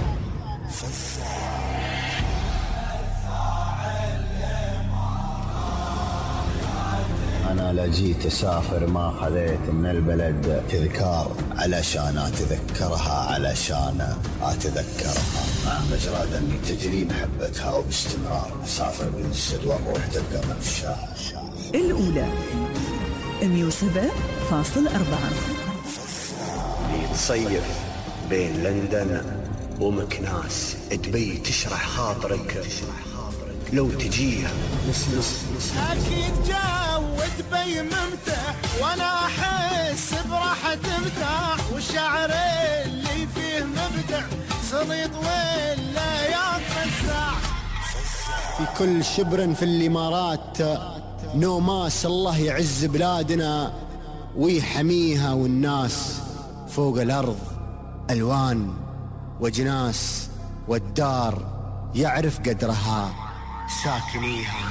أنا لجيت أسافر ما خذيت من البلد تذكار، علشان أتذكرها علشان أتذكرها. مع مجرى دمي تجري محبتها وباستمرار أسافر بالجسد وأروح تبقى من الشاعر. الأولى 107.4. تصيف بين لندن ومكناس، دبي تشرح خاطرك لو تجيها. أكيد جو دبي ممتع، وأنا أحس براحة مرتاح، والشعر اللي فيه مبدع، صليط ولا يتفزع. في كل شبر في الإمارات نوماس، الله يعز بلادنا ويحميها، والناس فوق الأرض ألوان وجناس، والدار يعرف قدرها ساكنيها.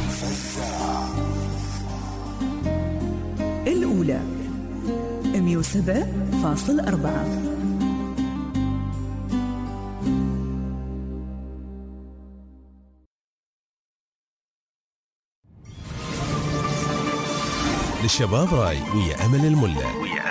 الأولى 107.4. للشباب راي ويا أمل الملا.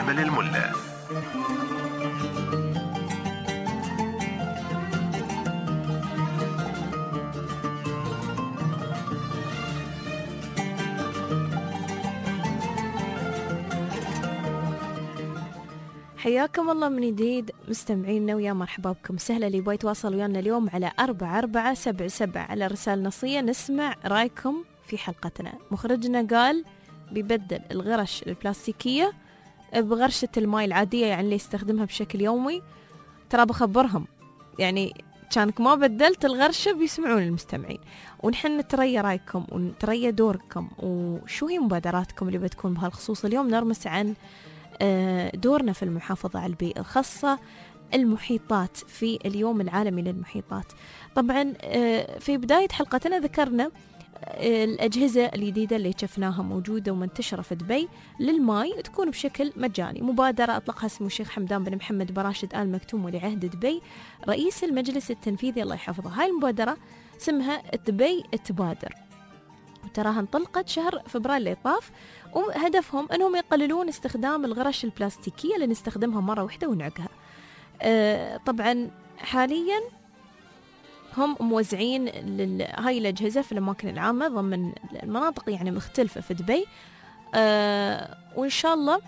حياكم الله من جديد مستمعينا، ويا مرحبا بكم. سهلا اللي يبغى يتواصل ويانا اليوم على 4477 على رسالة نصية نسمع رايكم في حلقتنا. مخرجنا قال بيبدل الغرش البلاستيكية بغرشة الماء العادية، يعني اللي يستخدمها بشكل يومي. ترى بخبرهم يعني كانك ما بدلت الغرشة بيسمعون المستمعين، ونحن نتريا رايكم ونتريا دوركم وشو هي مبادراتكم اللي بتكون بهالخصوص. اليوم نرمس عن دورنا في المحافظة على البيئة، خاصة المحيطات في اليوم العالمي للمحيطات. طبعا في بداية حلقتنا ذكرنا الأجهزة الجديدة اللي شفناها موجودة ومنتشرة في دبي للماء، تكون بشكل مجاني. مبادرة أطلقها سمو الشيخ حمدان بن محمد براشد آل مكتوم ولي عهد دبي رئيس المجلس التنفيذي الله يحفظه. هاي المبادرة اسمها دبي تبادر، وتراها انطلقت شهر فبراير اللي طاف، وهدفهم أنهم يقللون استخدام الغرش البلاستيكية اللي نستخدمها مرة واحدة ونعقها. طبعا حاليا هم موزعين هاي الأجهزة في الأماكن العامة ضمن المناطق يعني مختلفة في دبي، وإن شاء الله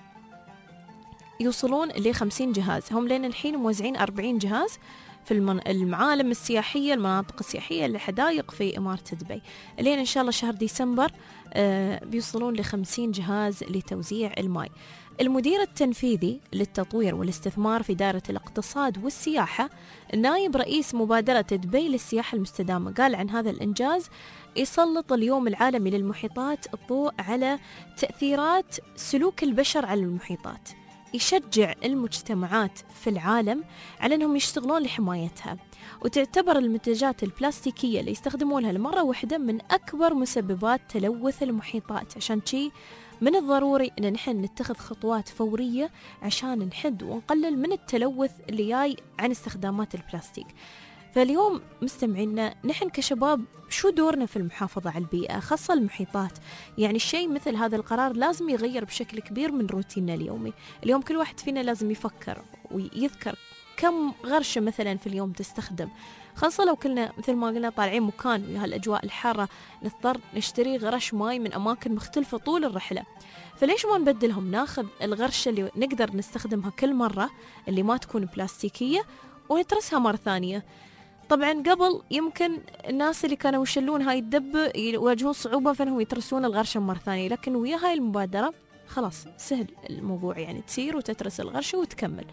يوصلون ل50 جهاز. هم لين الحين موزعين 40 جهاز في المعالم السياحية، المناطق السياحية، الحدائق في إمارة دبي. لين إن شاء الله شهر ديسمبر بيوصلون ل50 جهاز لتوزيع الماء. المدير التنفيذي للتطوير والاستثمار في دائرة الاقتصاد والسياحة نائب رئيس مبادرة دبي للسياحة المستدامة قال عن هذا الإنجاز: يسلط اليوم العالمي للمحيطات الضوء على تأثيرات سلوك البشر على المحيطات، يشجع المجتمعات في العالم على أنهم يشتغلون لحمايتها، وتعتبر المنتجات البلاستيكية اللي يستخدمونها لمرة واحدة من أكبر مسببات تلوث المحيطات. عشان شي من الضروري أن نحن نتخذ خطوات فورية عشان نحد ونقلل من التلوث اللي جاي عن استخدامات البلاستيك. فاليوم مستمعينا، نحن كشباب شو دورنا في المحافظة على البيئة خاصة المحيطات؟ يعني الشيء مثل هذا القرار لازم يغير بشكل كبير من روتيننا اليومي. اليوم كل واحد فينا لازم يفكر ويذكر كم غرشة مثلا في اليوم تستخدم، خاصة لو كنا مثل ما قلنا طالعين مكان بهالأجواء الحارة نضطر نشتري غرش ماي من أماكن مختلفة طول الرحلة. فليش ما نبدلهم؟ ناخذ الغرشة اللي نقدر نستخدمها كل مرة اللي ما تكون بلاستيكية ونترسها مرة ثانية. طبعا قبل يمكن الناس اللي كانوا يشلون هاي الدب يواجهون صعوبة فانهم يترسون الغرشة مرة ثانية، لكن ويا هاي المبادرة خلاص سهل الموضوع، يعني تسير وتترس الغرشة وتكمل.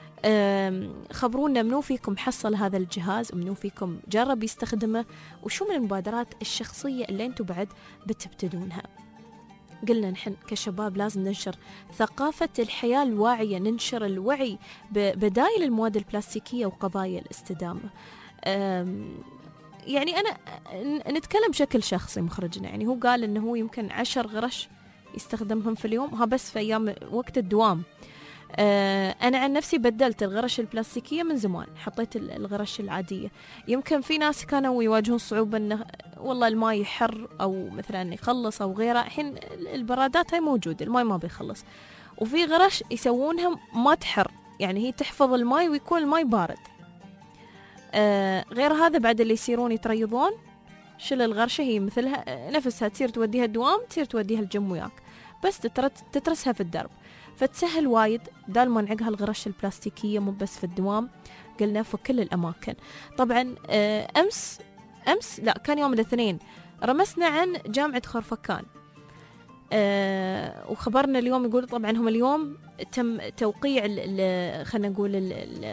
خبرونا منو فيكم حصل هذا الجهاز ومنو فيكم جرب يستخدمه، وشو من المبادرات الشخصية اللي انتم بعد بتبتدونها. قلنا نحن كشباب لازم ننشر ثقافة الحياة الواعية، ننشر الوعي ببدايل المواد البلاستيكية وقضايا الاستدامة. يعني أنا نتكلم بشكل شخصي مخرجنا، يعني هو قال إنه هو يمكن 10 غرش يستخدمهم في اليوم، ها بس في أيام وقت الدوام. أنا عن نفسي بدلت الغرش البلاستيكية من زمان، حطيت الغرش العادية. يمكن في ناس كانوا يواجهون صعوبة إنه والله الماء يحر أو مثلا يخلص أو غيره. الحين البرادات هاي موجودة، الماء ما بيخلص، وفي غرش يسوونها ما تحر، يعني هي تحفظ الماء ويكون الماء بارد. غير هذا بعد اللي يصيرون يتريضون، شل الغرشة هي مثلها نفسها، تصير توديها الدوام، تصير توديها الجيم وياك، بس تترسها في الدرب، فتسهل وايد. دال ما نعقها الغرش البلاستيكية مو بس في الدوام، قلنا في كل الأماكن. طبعا أمس لا كان يوم الاثنين رمسنا عن جامعة خرفكان، وخبرنا اليوم يقول طبعا هم اليوم تم توقيع خلينا نقول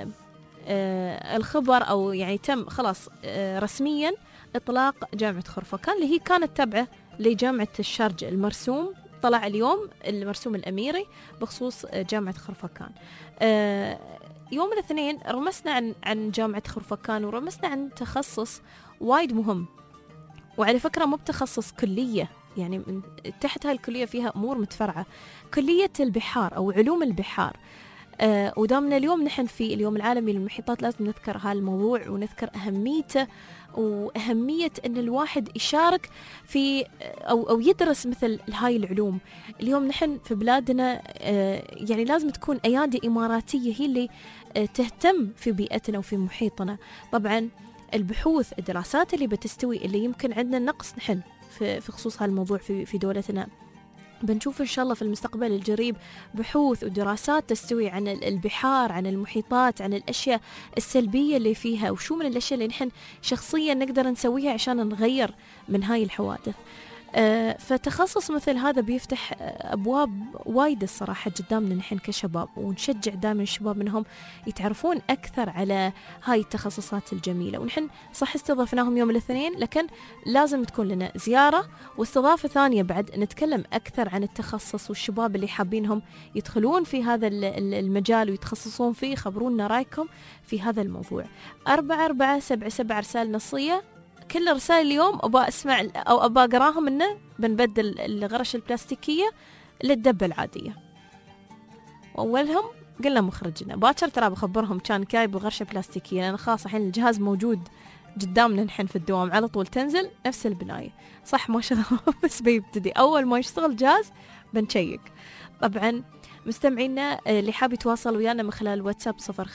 الخبر، أو يعني تم خلاص رسميا إطلاق جامعة خرفكان اللي هي كانت تابعة لجامعة الشارجة. المرسوم طلع اليوم، المرسوم الأميري بخصوص جامعة خرفكان. يوم الاثنين رمسنا عن جامعة خرفكان، ورمسنا عن تخصص وايد مهم، وعلى فكرة مو بتخصص كلية، يعني تحت هاي الكلية فيها أمور متفرعة، كلية البحار أو علوم البحار. ودامنا اليوم نحن في اليوم العالمي للمحيطات، لازم نذكر هالموضوع ونذكر أهميته، وأهمية أن الواحد يشارك في أو يدرس مثل هاي العلوم. اليوم نحن في بلادنا يعني لازم تكون أيادي إماراتية هي اللي تهتم في بيئتنا وفي محيطنا. طبعا البحوث، الدراسات اللي بتستوي، اللي يمكن عندنا نقص نحن في خصوص هالموضوع في دولتنا، بنشوف إن شاء الله في المستقبل القريب بحوث ودراسات تستوي عن البحار، عن المحيطات، عن الأشياء السلبية اللي فيها، وشو من الأشياء اللي نحن شخصيا نقدر نسويها عشان نغير من هاي الحوادث. فتخصص مثل هذا بيفتح أبواب وايد الصراحة قدامنا نحن كشباب، ونشجع دائما الشباب منهم يتعرفون أكثر على هاي التخصصات الجميلة. ونحن صح استضفناهم يوم الاثنين، لكن لازم تكون لنا زيارة واستضافة ثانية بعد نتكلم أكثر عن التخصص، والشباب اللي حابينهم يدخلون في هذا المجال ويتخصصون فيه خبرونا رأيكم في هذا الموضوع. 4477 رسالة نصية، كل رسائل اليوم أبا أسمع أو أبا أقراهم إنه بنبدل الغرش البلاستيكية للدبة العادية. وأولهم قلنا مخرجنا باكر ترى بخبرهم كان كايب غرشة بلاستيكية، لأن خلاص الحين الجهاز موجود قدامنا نحن في الدوام، على طول تنزل نفس البناية. صح ما شغل بس بيبتدي أول ما يشتغل جهاز بنشيك. طبعا مستمعينا اللي حاب يتواصل ويانا من خلال الواتساب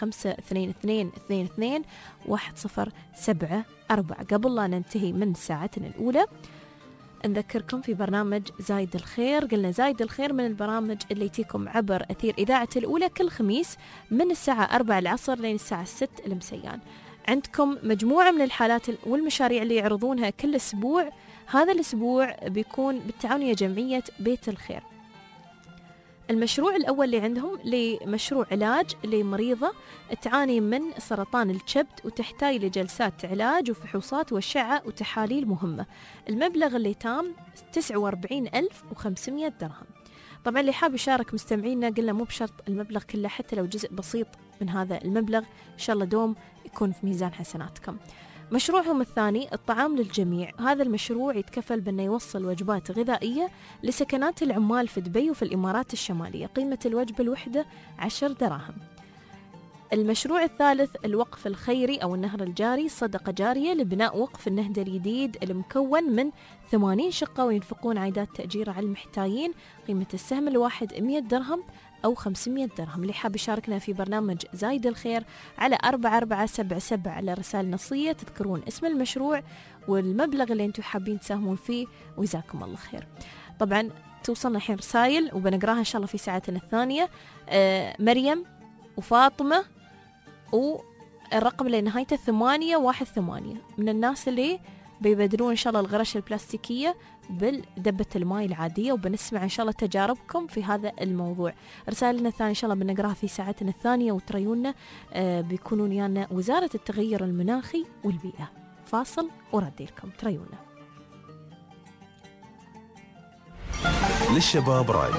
0522221074. قبل لا ننتهي من ساعتنا الأولى نذكركم في برنامج زايد الخير. قلنا زايد الخير من البرامج اللي تيكم عبر أثير إذاعة الأولى كل خميس من الساعة 4 العصر لين الساعة 6 المسيان. عندكم مجموعة من الحالات والمشاريع اللي يعرضونها كل أسبوع. هذا الأسبوع بيكون بالتعاونية جمعية بيت الخير. المشروع الأول اللي عندهم لمشروع علاج لمريضة تعاني من سرطان الكبد وتحتاج لجلسات علاج وفحوصات وأشعة وتحاليل مهمة. المبلغ اللي تام 49,500 درهم. طبعا اللي حاب يشارك مستمعينا قلنا مو بشرط المبلغ كله، حتى لو جزء بسيط من هذا المبلغ إن شاء الله دوم يكون في ميزان حسناتكم. مشروعهم الثاني الطعام للجميع. هذا المشروع يتكفل بأنه يوصل وجبات غذائية لسكنات العمال في دبي وفي الإمارات الشمالية، قيمة الوجبة الوحدة 10 دراهم. المشروع الثالث الوقف الخيري أو النهر الجاري، صدقة جارية لبناء وقف النهدة الجديد المكون من 80 شقة وينفقون عائدات تأجير على المحتاجين، قيمة السهم الواحد 100 درهم أو 500 درهم. اللي حاب يشاركنا في برنامج زايد الخير على 4477 على رسالة نصية تذكرون اسم المشروع والمبلغ اللي انتم حابين تساهمون فيه، وجزاكم الله خير. طبعا توصلنا الحين رسائل وبنقراها إن شاء الله في ساعتنا الثانية. مريم وفاطمة والرقم اللي نهايته 818 من الناس اللي بيبدلون إن شاء الله الغرش البلاستيكية بالدبة الماء العادية، وبنسمع إن شاء الله تجاربكم في هذا الموضوع. رسائلنا الثانية إن شاء الله بنقراها في ساعتنا الثانية، وتريونا بيكونون يانا وزارة التغير المناخي والبيئة. فاصل وردي لكم، تريونا. للشباب راي.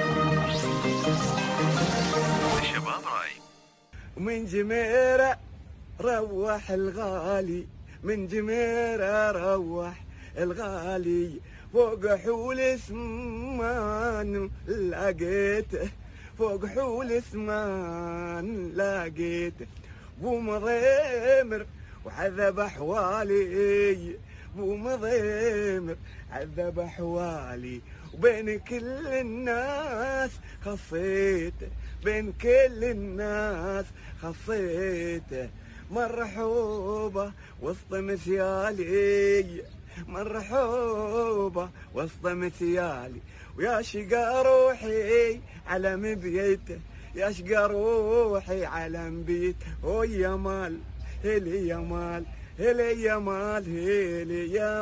من جميرة روح الغالي، من جميرة روح الغالي، فوق حول سمان لقيته، فوق حول سمان لقيته، بو مضيمر وعذب احوالي، بو مضيمر عذب احوالي، وبين كل الناس خصيته، بين كل الناس خصيته، مرحوبة وسط مسيالي، مرحوبة وسط مسيالي، ويا شقا روحي على مبيته، يا شقا روحي على مبيته، ويا مال هلي يا مال، هلي يا مال، هلي يا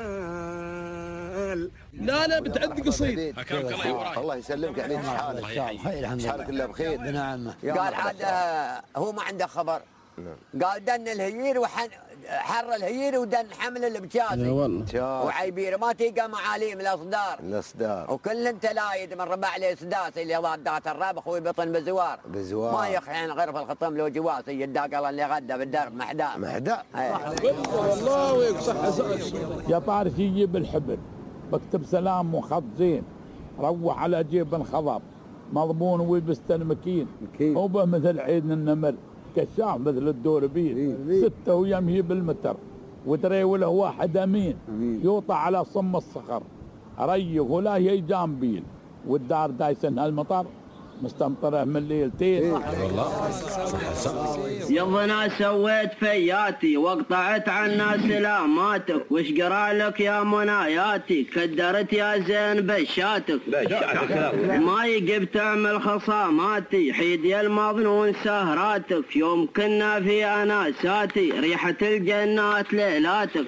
مال. لا بتعد قصيد. الله يسلمك، يعني حالك الله بخير. نعم. قال عاد هو ما عنده خبر، قال دن الهيير حر الهيير ودن حمل البجازي وعيبير ما تلقى معاليم الاصدار وكل تلايد من ربع الاسداس اللي ضادات الراب اخوي بطن بزوار ما يخعن غير في الخطم لو جواسي يداق اللي غدا بالدرب محدا والله ويصح يا طارق يجيب الحبل بكتب سلام وخط زين، روح على جيب الخضر مضمون ويبستن مكين وبه مثل عيد النمل كشاف مثل الدوربين 6 ويمشي بالمتر ودري وله واحد امين يوطى على صم الصخر ريق ولا هي جامبيل والدار دايسن هالمطر مستمطره من ليلتين. والله يظنا سويت فياتي وقطعت عنا سلاماتك وش قرا لك يا مناياتي كدرت يا زين بشاتك ما يجب تعمل خصاماتي حيد يا المظنون سهراتك يوم كنا في اناساتي ريحه الجنات ليلاتك.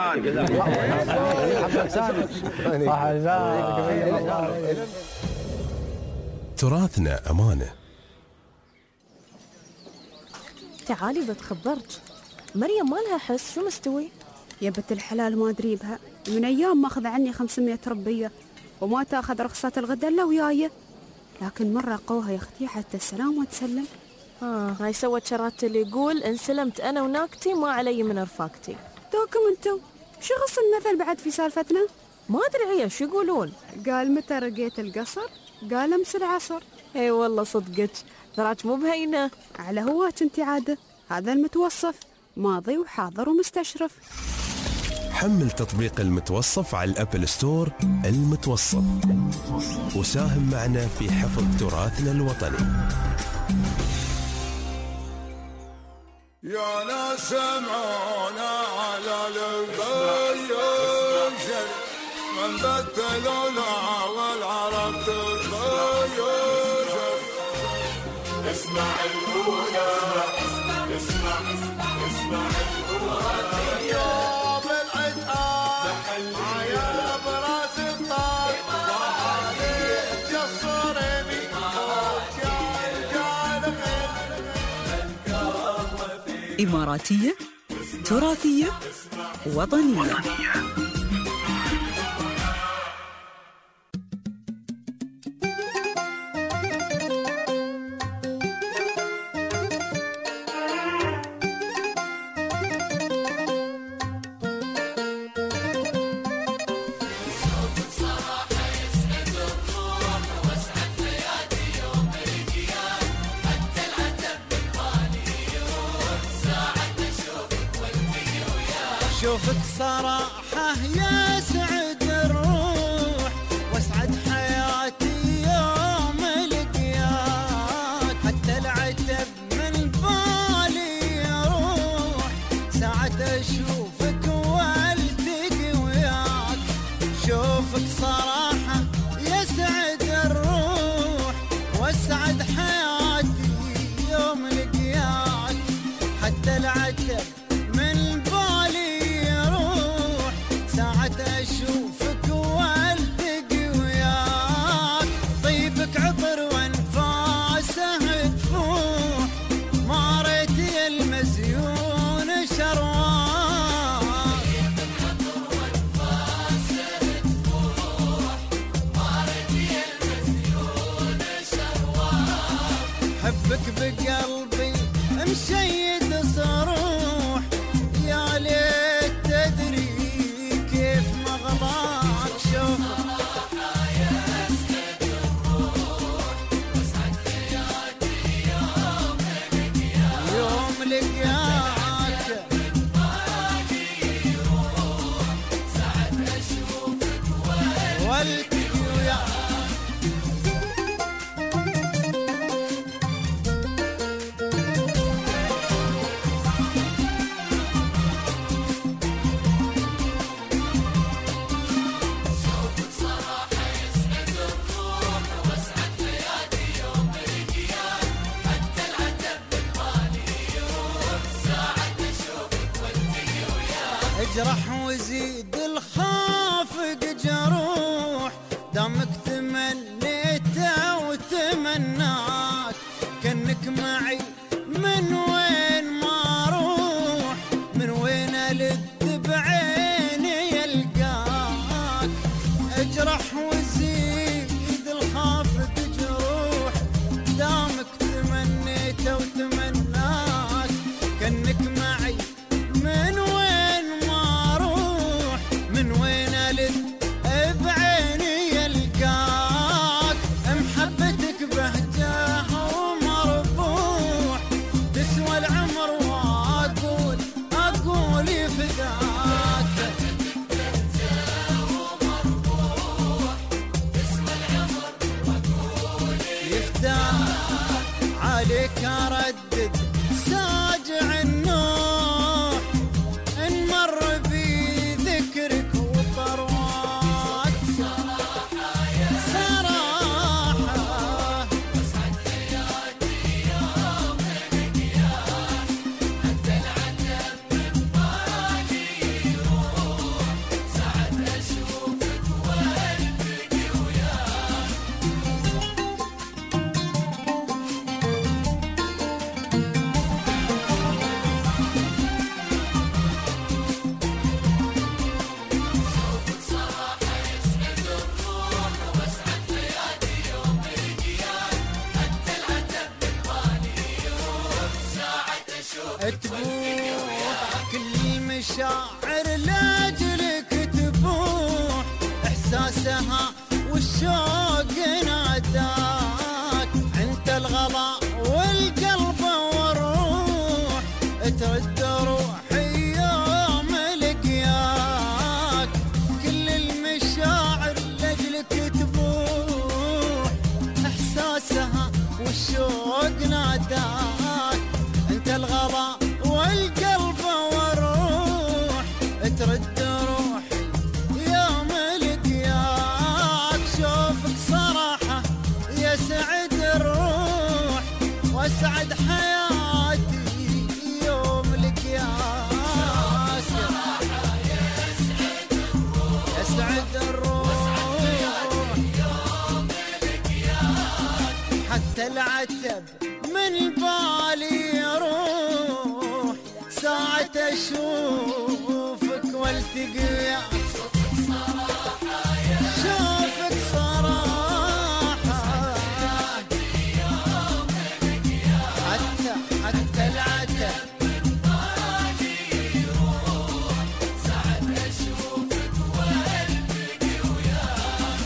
تراثنا أمانة. تعالي بتخبرك، مريم ما لها حس، شو مستوي؟ يا بنت الحلال ما أدري بها، من أيام ماخذ عني 500 ربية وما تاخذ رخصة الغدا إلا وياي، لكن مرة قوها يا أختي حتى السلام وتسلم. هاي سوت شرات اللي يقول إن سلمت أنا وناكتي ما علي من رفاقتي. دوكم انتو شو غص المثل بعد في سالفتنا؟ ما أدري عيا شو يقولون؟ قال متى رقيت القصر؟ قال امس العصر. اي والله صدقك تراك مو بهينه. على هواك انت عاده، هذا المتوصف ماضي وحاضر ومستشرف. حمل تطبيق المتوصف على الابل ستور. المتوصف وساهم معنا في حفظ تراثنا الوطني. يا ناس سمعونا على البيت من بدلونا والعرب تغير. اسمع الأولى اسمع الأولى يوم العتاب يا براس الطار وعليك جصرني إماراتية تراثية وطنية. شوفك صراحة يا سعد الروح واسعد حياتي يوم لقياك حتى العتب من بالي يروح ساعة اشوفك والتقي وياك. شوفك صراحة يا سعد الروح واسعد حياتي يوم لقياك حتى العتب من أشوفك والتقي وياك. طيبك عطر وانفاسه تفوح ما ريتي المزيون شرواك. طيبك عطر وانفاسه تفوح ما ريتي مشيد صروح يا ليت تدري كيف مغلاك شوف يوم لقاك سعد اشوفك والتقي وياك اجرح وزيد الخافق جروح دامك تمنيته وتمناك كأنك معي من وين ما اروح من وين الد بعيني يلقاك اجرح وزيد الخافق جروح دامك تمنيته وتمناك كأنك معي من وين ما اروح من وين الد بعيني يلقاك محبتك بهجة ومربوح تسوى العمر واقول فداك يفتاح عليك اردد ساجع النوح ان مر بي ذكرك وطرواك صراحة اسعد حياتي يوم لقياك حتى العتب من بالي يروح سعد اشوفك والتقي وياك تبوح كل المشاعر لاجلك تبوح احساسها والشوق ناداك انت الغلا والقلب والروح ترد روحي يوم لقياك كل المشاعر لاجلك تبوح احساسها والشوق ناداك انت الغلا والقلب والروح ترد روحي يوم لقياك شوفك صراحة يسعد الروح واسعد حياتي يوم لقياك يسعد الروح حتى العتب من بالي يروح ساعة أشوفك والتقي وياك شوفك صراحة حتى العتب ساعة أشوفك والتقي وياك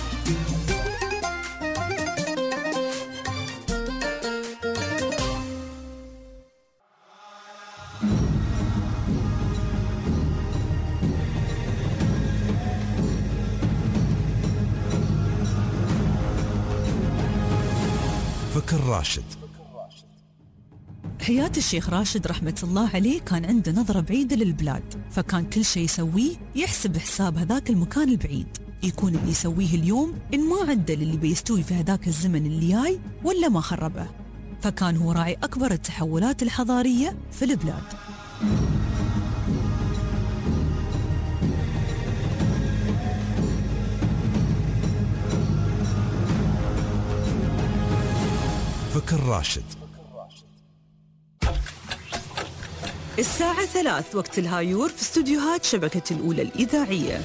فكر راشد. حياة الشيخ راشد رحمة الله عليه كان عنده نظرة بعيدة للبلاد، فكان كل شيء يسويه يحسب حساب هذاك المكان البعيد، يكون اللي يسويه اليوم إن ما عدل اللي بيستوي في هذاك الزمن اللي جاي ولا ما خربه، فكان هو راعي أكبر التحولات الحضارية في البلاد. فكر راشد. الساعة 3 وقت الهايور في استوديوهات شبكة الأولى الإذاعية.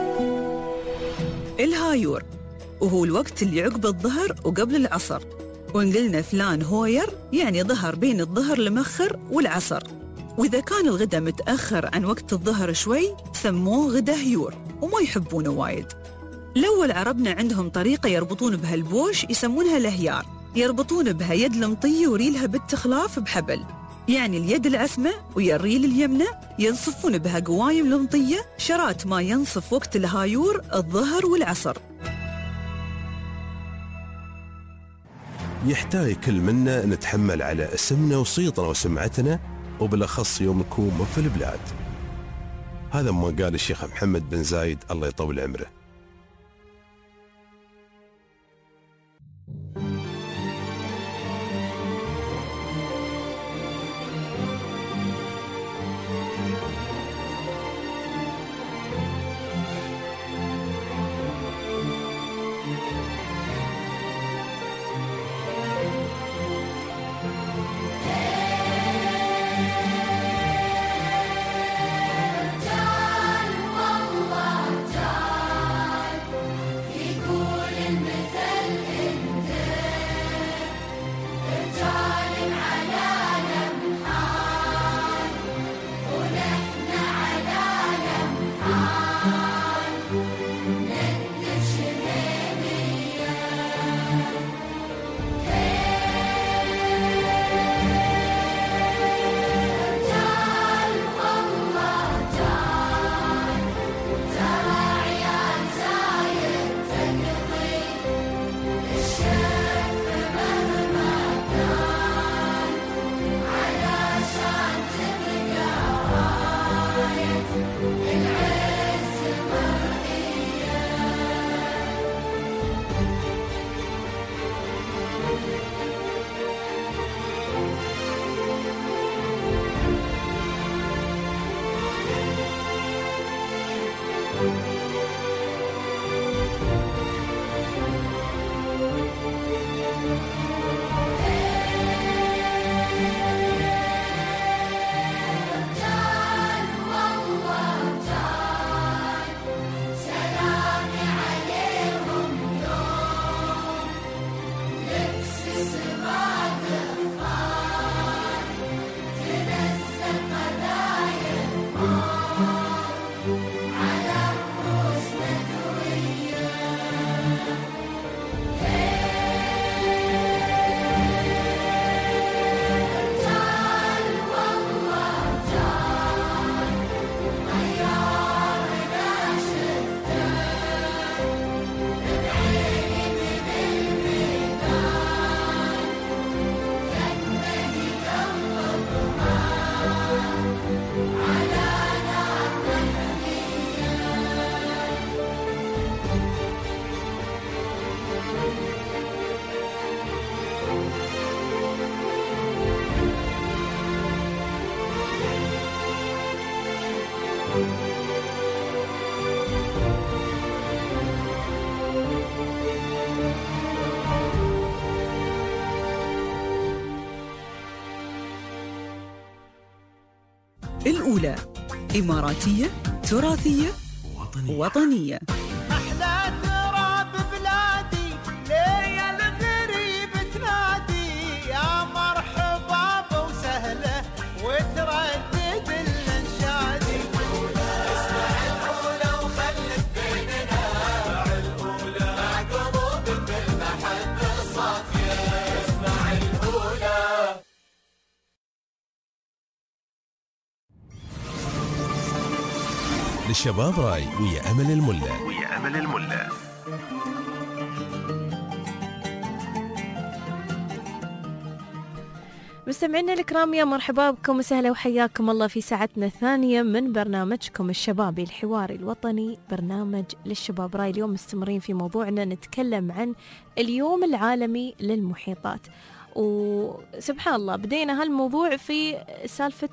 الهايور وهو الوقت اللي عقب الظهر وقبل العصر، وإن قلنا فلان هوير يعني ظهر بين الظهر المؤخر والعصر. وإذا كان الغدا متأخر عن وقت الظهر شوي سموه غدا هيور وما يحبونه وايد. الأول عربنا عندهم طريقة يربطون بها البوش يسمونها الهيار، يربطون بها يد المطية وريلها بالتخلاف بحبل، يعني اليد العسمة ويا الريل اليمنى ينصفون بها قوايم المطية شرات ما ينصف وقت الهايور الظهر والعصر. يحتاج كل منا نتحمل على اسمنا وصيتنا وسمعتنا، وبالأخص يوم نكون في البلاد. هذا ما قال الشيخ محمد بن زايد الله يطول عمره. الأولى إماراتية تراثية وطنية. أحلى تراب بلادي ليا الغريب تنادي يا مرحبا بوسهلة وتردد الانشادي. اسمع الأولى وخلف بيننا، اسمع الأولى مع قلوب بالمحبة الصافية. اسمع الأولى. للشباب راي ويا أمل الملا. مستمعينا الكرام، يا مرحبا بكم وسهلا وحياكم الله في ساعتنا الثانية من برنامجكم الشبابي الحواري الوطني، برنامج للشباب راي. اليوم مستمرين في موضوعنا، نتكلم عن اليوم العالمي للمحيطات. وسبحان الله بدينا هالموضوع في سالفة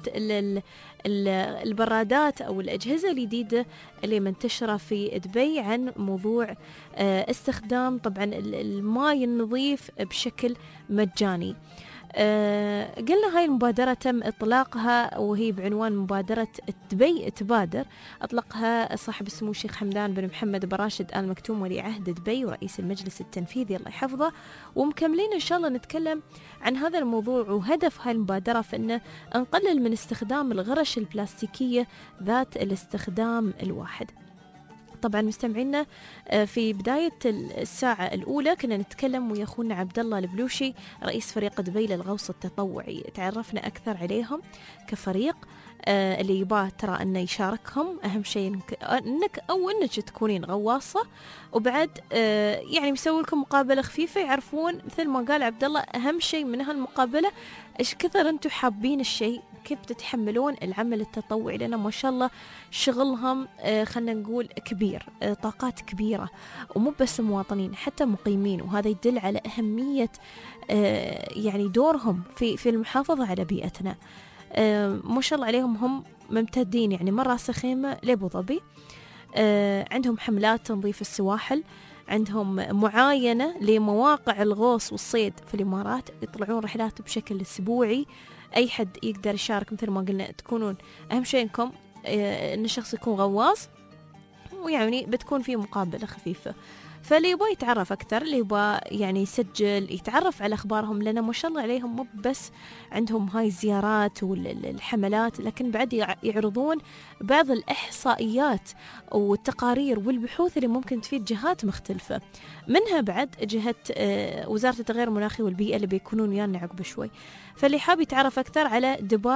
البرادات أو الأجهزة الجديدة اللي منتشرة في دبي عن موضوع استخدام طبعا الماء النظيف بشكل مجاني. قلنا هاي المبادرة تم إطلاقها وهي بعنوان مبادرة دبي تبادر. أطلقها صاحب السمو الشيخ حمدان بن محمد بن راشد آل مكتوم ولي عهد دبي ورئيس المجلس التنفيذي الله يحفظه. ومكملين إن شاء الله نتكلم عن هذا الموضوع. وهدف هاي المبادرة في أنه نقلل من استخدام الغرش البلاستيكية ذات الاستخدام الواحد. طبعا مستمعينا في بداية الساعة الأولى كنا نتكلم ويا أخونا عبد الله البلوشي رئيس فريق دبي للغوص التطوعي. تعرفنا أكثر عليهم كفريق اللي يباه ترى أنه يشاركهم. أهم شيء أنك تكونين غواصة، وبعد يعني بيسوي لكم مقابلة خفيفة يعرفون مثل ما قال عبد الله أهم شيء من هالمقابلة إيش كثر أنتم حابين الشيء، كيف تتحملون العمل التطوعي، لأن ما شاء الله شغلهم خلنا نقول كبير، طاقات كبيرة، ومو بس مواطنين حتى مقيمين. وهذا يدل على أهمية يعني دورهم في المحافظة على بيئتنا. ما شاء الله عليهم، هم ممتدين يعني من راس خيمة لأبو ظبي. عندهم حملات تنظيف السواحل، عندهم معاينة لمواقع الغوص والصيد في الإمارات، يطلعون رحلات بشكل أسبوعي. أي حد يقدر يشارك مثل ما قلنا. تكونون أهم شيء إنكم إن الشخص يكون غواص، ويعني بتكون في مقابلة خفيفة. فاللي يبغى يتعرف أكثر، اللي يبغى يعني يسجل يتعرف على أخبارهم، لأن ما شاء الله عليهم مو بس عندهم هاي الزيارات والحملات، لكن بعد يعرضون بعض الإحصائيات والتقارير والبحوث اللي ممكن تفيد جهات مختلفة، منها بعد جهة وزارة التغير المناخي والبيئة اللي بيكونون ويانا عقب شوي. فاللي حاب يتعرف أكثر على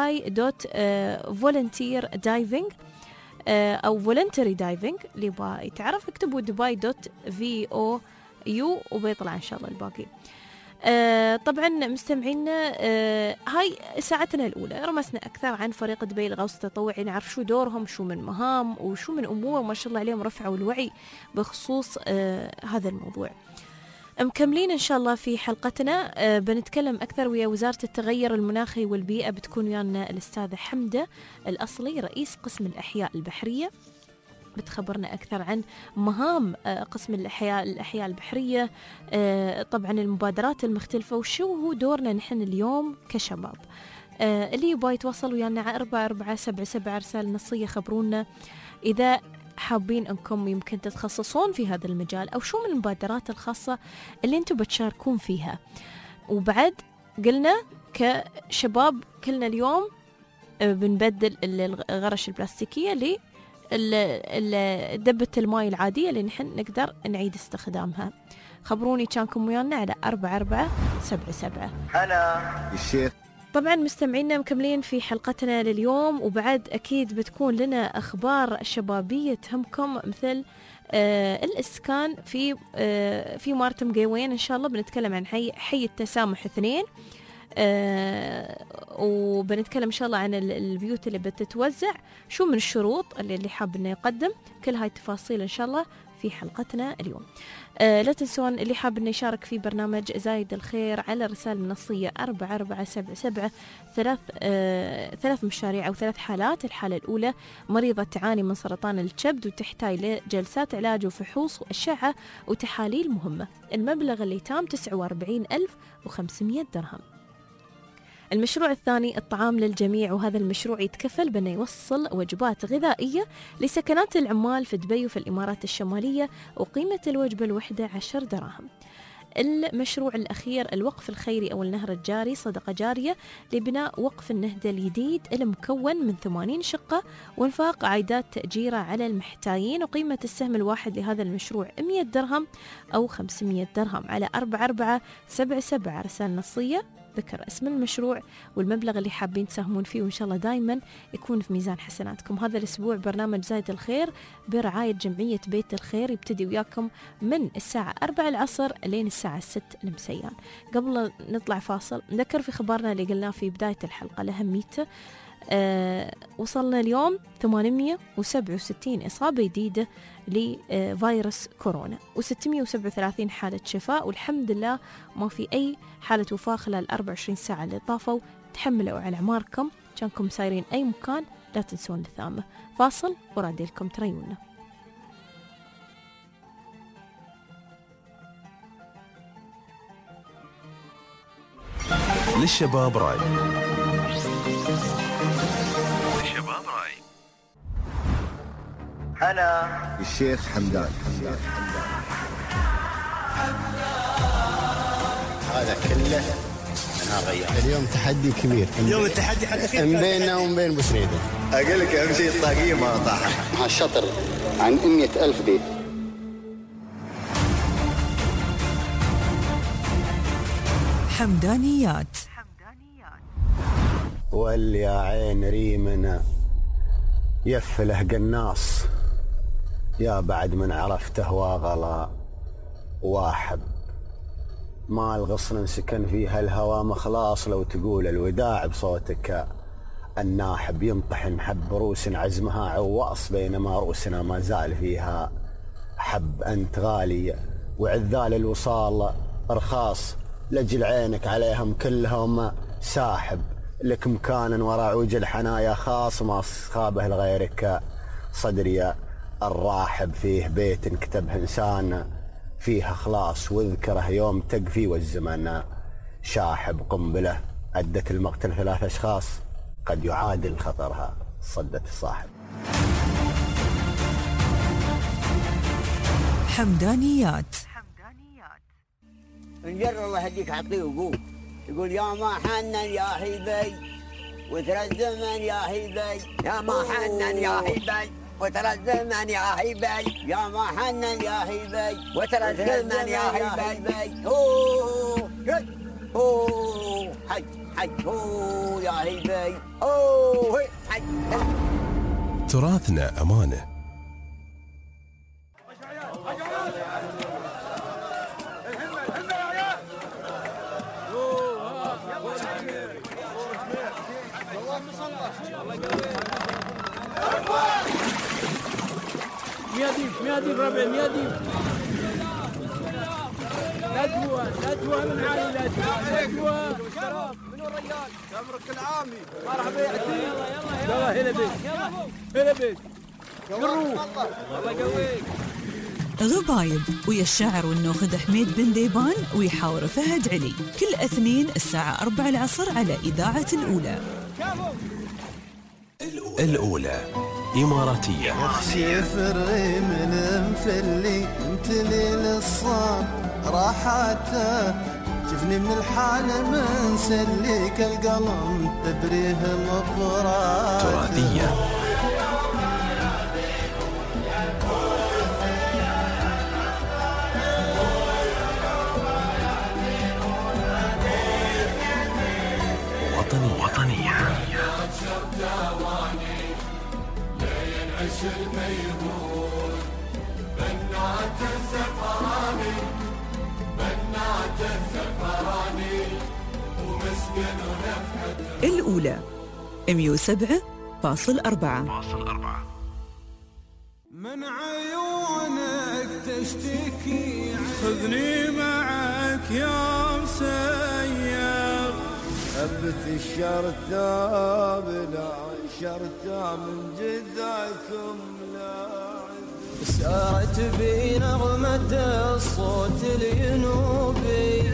dubai.volunteer-diving أو voluntary diving، اللي يبغى يتعرف اكتبوا dubai.vou وبيطلع إن شاء الله الباقي. طبعا مستمعينا هاي ساعتنا الأولى رمسنا أكثر عن فريق دبي للغوص التطوعي، نعرف شو دورهم، شو من مهام وشو من أمور ما شاء الله عليهم رفعوا الوعي بخصوص هذا الموضوع. مكملين إن شاء الله في حلقتنا. بنتكلم أكثر ويا وزارة التغير المناخي والبيئة. بتكون ويانا الأستاذة حمدة الأصلي رئيس قسم الأحياء البحرية، بتخبرنا أكثر عن مهام قسم الأحياء البحرية، طبعا المبادرات المختلفة، وشو هو دورنا نحن اليوم كشباب. اللي يبغى يتواصل ويانا على 4477 رسالة نصية، خبرونا إذا حابين أنكم يمكن تتخصصون في هذا المجال، أو شو من المبادرات الخاصة اللي أنتم بتشاركون فيها. وبعد قلنا كشباب كلنا اليوم بنبدل الغرش البلاستيكية دبة الماء العادية اللي نحن نقدر نعيد استخدامها. خبروني كانكم ويانا على 4477. هلا الشيخ. طبعا مستمعينا مكملين في حلقتنا لليوم، وبعد أكيد بتكون لنا أخبار شبابية تهمكم، مثل الإسكان في مارتم قيوين. إن شاء الله بنتكلم عن حي التسامح 2، وبنتكلم إن شاء الله عن البيوت اللي بتتوزع، شو من الشروط اللي حاب إنه يقدم. كل هاي التفاصيل إن شاء الله في حلقتنا اليوم. لا تنسون اللي حاب إنه يشارك في برنامج زايد الخير على الرسالة النصية 4477. ثلاث مشاريع أو 3 حالات. الحالة الأولى مريضة تعاني من سرطان الكبد وتحتاج لجلسات علاج وفحوص وأشعة وتحاليل مهمة. المبلغ اللي تام 49,500 درهم. المشروع الثاني الطعام للجميع، وهذا المشروع يتكفل بأنه يوصل وجبات غذائية لسكنات العمال في دبي وفي الإمارات الشمالية، وقيمة الوجبة الواحدة 10 دراهم. المشروع الأخير الوقف الخيري أو النهر الجاري، صدقة جارية لبناء وقف النهدة الجديد المكون من 80 شقة وانفاق عائدات تأجيرة على المحتاجين، وقيمة السهم الواحد لهذا المشروع 100 درهم أو 500 درهم. على 4477 رسالة نصية ذكر اسم المشروع والمبلغ اللي حابين تساهمون فيه، وإن شاء الله دايما يكون في ميزان حسناتكم. هذا الأسبوع برنامج زايد الخير برعاية جمعية بيت الخير يبتدي وياكم من الساعة 4 العصر لين الساعة 6 المسيان. قبل نطلع فاصل نذكر في خبرنا اللي قلناه في بداية الحلقة لأهميته. وصلنا اليوم 867 إصابة جديدة لفيروس كورونا و637 حالة شفاء، والحمد لله ما في أي حالة وفاة خلال 24 ساعة اللي طافوا. تحملوا على أعماركم، كانكم سايرين أي مكان لا تنسون الثامة. فاصل ورادي لكم تريونا. للشباب راي. أنا الشيخ حمدان. هذا كله أنا غير. اليوم تحدي كبير. اليوم التحدي حد من بيننا ومن بين بوسريدة. أقول لك أهم شيء الطاقية ما طاحت. مع الشطر عن 100,000 بيت. حمدانيات. واللي يا عين ريمنا يفله قناص، يا بعد من عرفته واغلا واحب. ما الغصن سكن فيها الهوى مخلاص، لو تقول الوداع بصوتك الناحب. ينطحن حب روس عزمها عواص، بينما روسنا ما زال فيها حب. أنت غالي وعذال الوصال رخاص، لجل عينك عليهم كلهم ساحب. لك مكانا وراء عوج الحنايا خاص، ما خابه لغيرك صدري الراحب. فيه بيت كتبه إنسان فيه إخلاص، واذكره يوم تقفي والزمن شاحب. قنبلة أدت المقتل 3 أشخاص، قد يعادل خطرها صدة الصاحب. حمدانيات. نجر الله يهديك عطيه وقوم، يقول يا ما حنن يا حبي وترى الزمن يا حبي، يا ما حنن يا حبي وترى الزمن يا حبي، يا ما حنن يا حبي وترى الزمن يا حبي. اوه اوه حج حج اوه يا حبي اوه حج. تراثنا أمانة. مياديف ربع مياديف. ندوة من عائلة ندوة. منو الرجال؟ تمرك العامي. مرحبا. يلا هنا بيت. هنا بيت. الله يقويك. غبايب ويا الشاعر والنوخد حميد بن ديبان ويحاور فهد علي، كل اثنين الساعة 4 العصر على إذاعة الأولى. الأولى إماراتية. يخشي فري من مفلي انت لي للصام راحته، شفني من الحال من سليك القلم تبريه مبرات. تراثية. وطنية. الميمون بنات الزفراني بنات الزفراني ومسكن ونفحة. الأولى 107.4. من عيونك تشتكي خذني معك يا مسير، ثبت الشرطة بلا شرطة من جدكم لاعب. سارت بي نغمة الصوت الينوبي،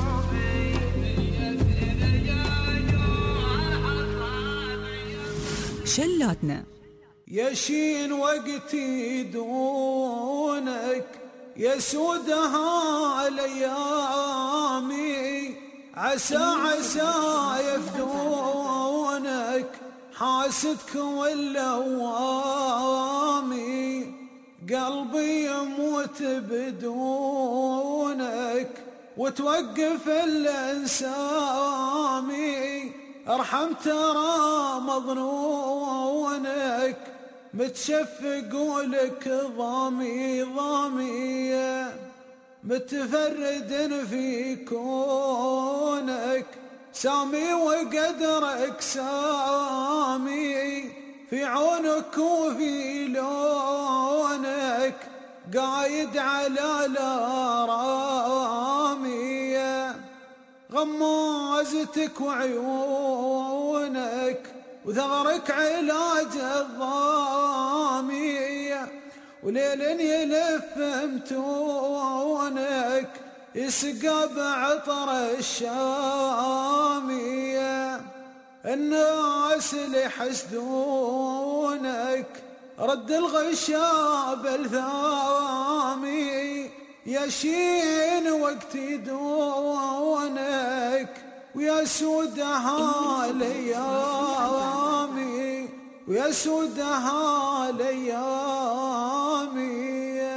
شلاتنا. يشين وقتي دونك يسودها الايامي، عسى يفدونك حاسدك واللوامي. قلبي يموت بدونك وتوقف الانسامي. ارحم ترى مظنونك متشفق ولك ضامي متفرد في كونك. سامي وقدرك سامي في عونك وفي لونك، قايد على الارامي. غمازتك وعيونك وثغرك علاج الضامي، وليل يلف متونك يسقى بعطر الشامية. الناس اللي يحسدونك رد الغشاب الثامي، يشين وقت يدونك ويسودها ليامي، ويسودها ليامي.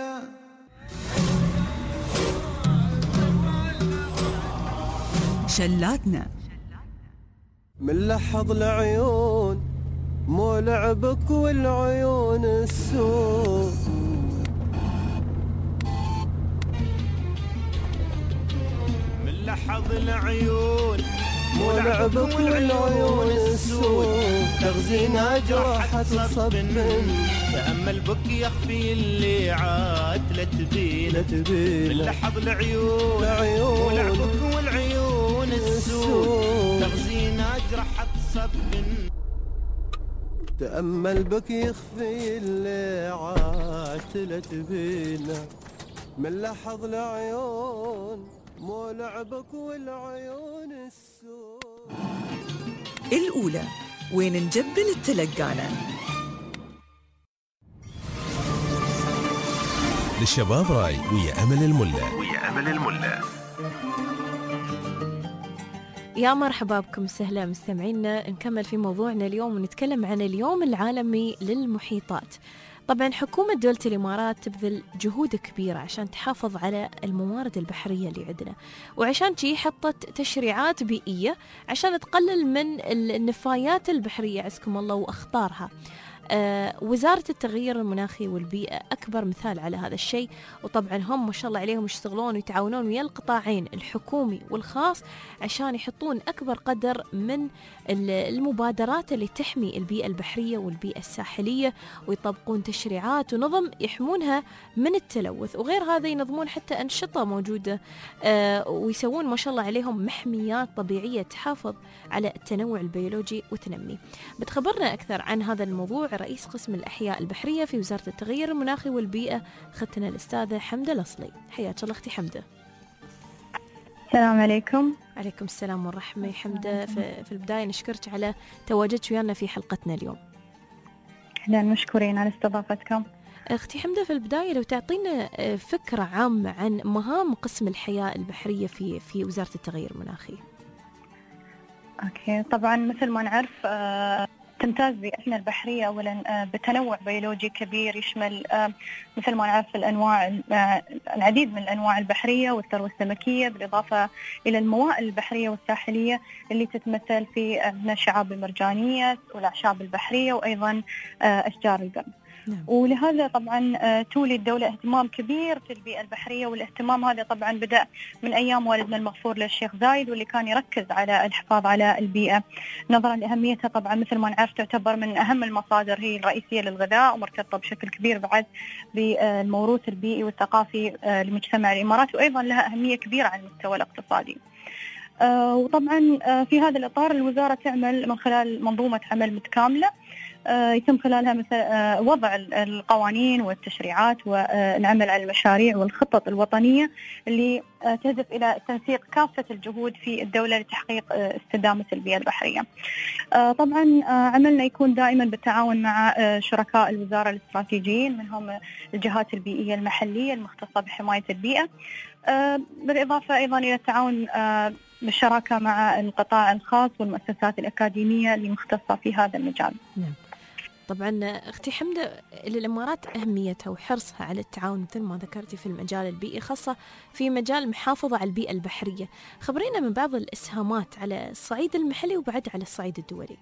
شلاتنا من لحظ العيون مو لعبك والعيون السوء، من لحظ العيون مو لعبك والعيون السوء، تغزينا جراحة تصب من تأمل بك يخفي اللي عاد لا تبين. من لحظ العيون مو لعبك والعيون السوء، تغزينا جراحة تصب من تأمل بك يخفي اللي عاد لا تبين. من لحظ العيون مو لعبك والعيون السوء. الأولى وين نجبل التلقانة. للشباب راي ويا أمل الملا. يا مرحبا بكم سهلا مستمعينا. نكمل في موضوعنا اليوم ونتكلم عن اليوم العالمي للمحيطات. طبعا حكومة دولة الإمارات تبذل جهود كبيرة عشان تحافظ على الموارد البحرية اللي عندنا، وعشان شي حطت تشريعات بيئية عشان تقلل من النفايات البحرية عزكم الله وأخطارها. وزارة التغيير المناخي والبيئة أكبر مثال على هذا الشيء، وطبعا هم ما شاء الله عليهم يشتغلون ويتعاونون ويا القطاعين الحكومي والخاص عشان يحطون أكبر قدر من المبادرات اللي تحمي البيئة البحرية والبيئة الساحلية، ويطبقون تشريعات ونظم يحمونها من التلوث. وغير هذا ينظمون حتى أنشطة موجودة ويسوون ما شاء الله عليهم محميات طبيعية تحافظ على التنوع البيولوجي وتنمي. بتخبرنا أكثر عن هذا الموضوع رئيس قسم الأحياء البحرية في وزارة التغيير المناخي والبيئة أختنا الأستاذة حمدة الأصلي. حياك الله أختي حمدة. السلام عليكم. عليكم السلام والرحمة. حمدة في البداية نشكرك على تواجدك ويانا في حلقتنا اليوم. أهلا، مشكورين على استضافتكم. أختي حمدة، في البداية لو تعطينا فكرة عامة عن مهام قسم الحياة البحرية في وزارة التغيير المناخي. أوكي، طبعا مثل ما نعرف تمتاز بيئتنا البحرية أولا بتنوع بيولوجي كبير يشمل مثل ما نعرف العديد من الأنواع البحرية والثروة السمكية، بالإضافة إلى الموائل البحرية والساحلية اللي تتمثل في الشعاب المرجانية والأعشاب البحرية وأيضا أشجار القرن. ولهذا طبعا تولي الدولة اهتمام كبير في البيئة البحرية، والاهتمام هذا طبعا بدأ من أيام والدنا المغفور للشيخ زايد، واللي كان يركز على الحفاظ على البيئة نظرا لأهميتها. طبعا مثل ما نعرف تعتبر من أهم المصادر هي الرئيسية للغذاء، ومرتبطة بشكل كبير بعد بالموروث البيئي والثقافي لمجتمع الإمارات، وأيضا لها أهمية كبيرة على المستوى الاقتصادي. وطبعا في هذا الإطار الوزارة تعمل من خلال منظومة عمل متكاملة يتم خلالها مثل وضع القوانين والتشريعات والعمل على المشاريع والخطط الوطنية اللي تهدف إلى تنسيق كافة الجهود في الدولة لتحقيق استدامة البيئة البحرية. طبعا عملنا يكون دائما بالتعاون مع شركاء الوزارة الاستراتيجيين، منهم الجهات البيئية المحلية المختصة بحماية البيئة، بالإضافة أيضا إلى التعاون بالشراكة مع القطاع الخاص والمؤسسات الأكاديمية اللي مختصة في هذا المجال. نعم. طبعا أختي حمدة، الإمارات أهميتها وحرصها على التعاون مثل ما ذكرتي في المجال البيئي، خاصة في مجال المحافظة على البيئة البحرية. خبرينا من بعض الإسهامات على الصعيد المحلي وبعد على الصعيد الدولي.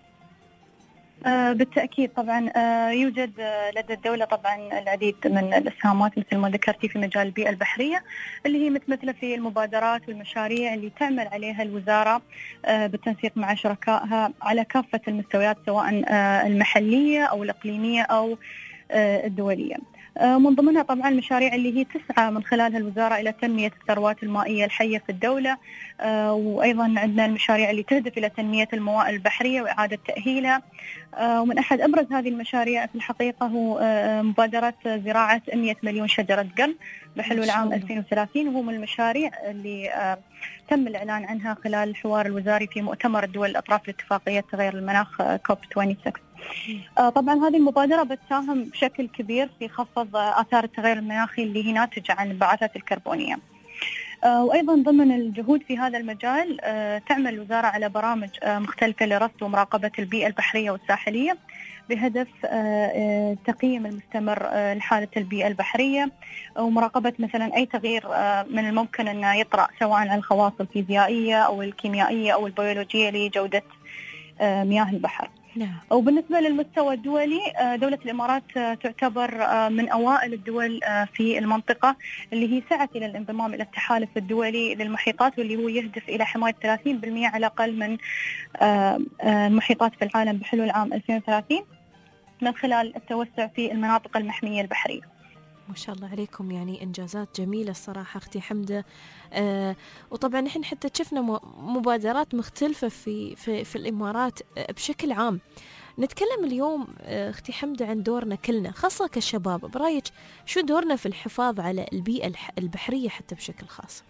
بالتأكيد طبعا يوجد لدى الدولة طبعا العديد من الإسهامات مثل ما ذكرتي في مجال البيئة البحرية، اللي هي متمثلة في المبادرات والمشاريع اللي تعمل عليها الوزارة بالتنسيق مع شركائها على كافة المستويات، سواء المحلية أو الإقليمية أو الدولية. من ضمنها طبعا المشاريع اللي هي تسعى من خلالها الوزارة إلى تنمية الثروات المائية الحية في الدولة، وأيضا عندنا المشاريع اللي تهدف إلى تنمية الموائل البحرية وإعادة تأهيلها. ومن أحد أبرز هذه المشاريع في الحقيقة هو مبادرة زراعة 100 مليون شجرة قرن بحلول عام 2030، وهو من المشاريع اللي تم الإعلان عنها خلال الحوار الوزاري في مؤتمر الدول الأطراف لاتفاقية تغير المناخ كوب 26. طبعا هذه المبادرة بتساهم بشكل كبير في خفض آثار التغير المناخي اللي هي ناتجة عن الانبعاثات الكربونية. وأيضا ضمن الجهود في هذا المجال تعمل الوزارة على برامج مختلفة لرصد ومراقبة البيئة البحرية والساحلية بهدف تقييم المستمر لحالة البيئة البحرية، ومراقبة مثلا أي تغيير من الممكن أن يطرأ سواء على الخواص الفيزيائية أو الكيميائية أو البيولوجية لجودة مياه البحر. نعم. وبالنسبة للمستوى الدولي، دولة الإمارات تعتبر من أوائل الدول في المنطقة اللي هي سعت إلى الانضمام إلى التحالف الدولي للمحيطات، واللي هو يهدف إلى حماية 30% على الأقل من المحيطات في العالم بحلول عام 2030 من خلال التوسع في المناطق المحمية البحرية. ما شاء الله عليكم، يعني إنجازات جميلة الصراحة أختي حمدة. وطبعا نحن حتى شفنا مبادرات مختلفة في الإمارات بشكل عام. نتكلم اليوم أختي حمدة عن دورنا كلنا خاصة كشباب، برأيك شو دورنا في الحفاظ على البيئة البحرية حتى بشكل خاص؟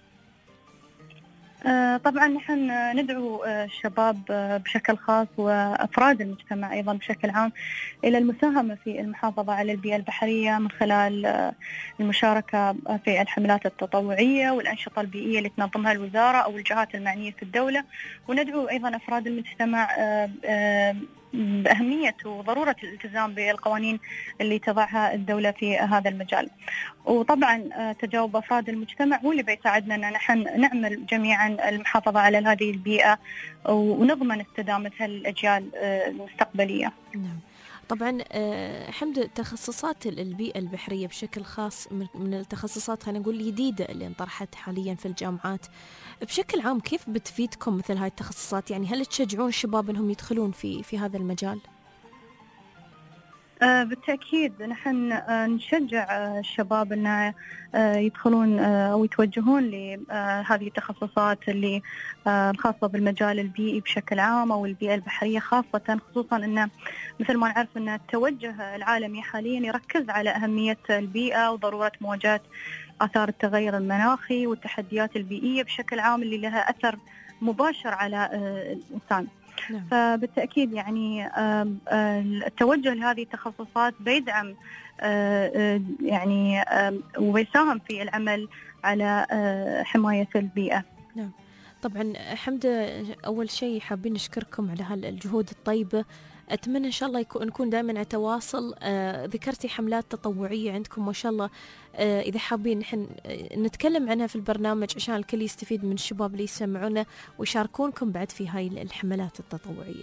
طبعا نحن ندعو الشباب بشكل خاص وأفراد المجتمع أيضا بشكل عام إلى المساهمة في المحافظة على البيئة البحرية من خلال المشاركة في الحملات التطوعية والأنشطة البيئية اللي تنظمها الوزارة أو الجهات المعنية في الدولة. وندعو أيضا أفراد المجتمع بأهمية وضرورة الالتزام بالقوانين اللي تضعها الدولة في هذا المجال. وطبعا تجاوب أفراد المجتمع هو اللي بيساعدنا أن نحن نعمل جميعا المحافظة على هذه البيئة ونضمن استدامتها للأجيال المستقبلية. نعم. طبعا حمد، تخصصات البيئة البحرية بشكل خاص من التخصصات خلينا نقول الجديدة اللي انطرحت حاليا في الجامعات بشكل عام، كيف بتفيدكم مثل هاي التخصصات؟ يعني هل تشجعون الشباب انهم يدخلون في هذا المجال؟ بالتأكيد نحن نشجع الشباب أن يدخلون أو يتوجهون لهذه التخصصات اللي خاصة بالمجال البيئي بشكل عام أو البيئة البحرية خاصة، خصوصا أن مثل ما نعرف أن التوجه العالمي حاليا يركز على أهمية البيئة وضرورة مواجهة آثار التغير المناخي والتحديات البيئية بشكل عام اللي لها أثر مباشر على الإنسان. نعم. فبالتأكيد يعني التوجه لهذه التخصصات بيدعم يعني وبيساهم في العمل على حماية البيئة. نعم. طبعا حمدة، أول شيء حابين نشكركم على هالجهود الطيبة. أتمنى إن شاء الله نكون دائما على تواصل. ذكرتي حملات تطوعية عندكم ما شاء الله، إذا حابين نحن نتكلم عنها في البرنامج عشان الكل يستفيد من الشباب اللي يسمعونا ويشاركونكم بعد في هاي الحملات التطوعية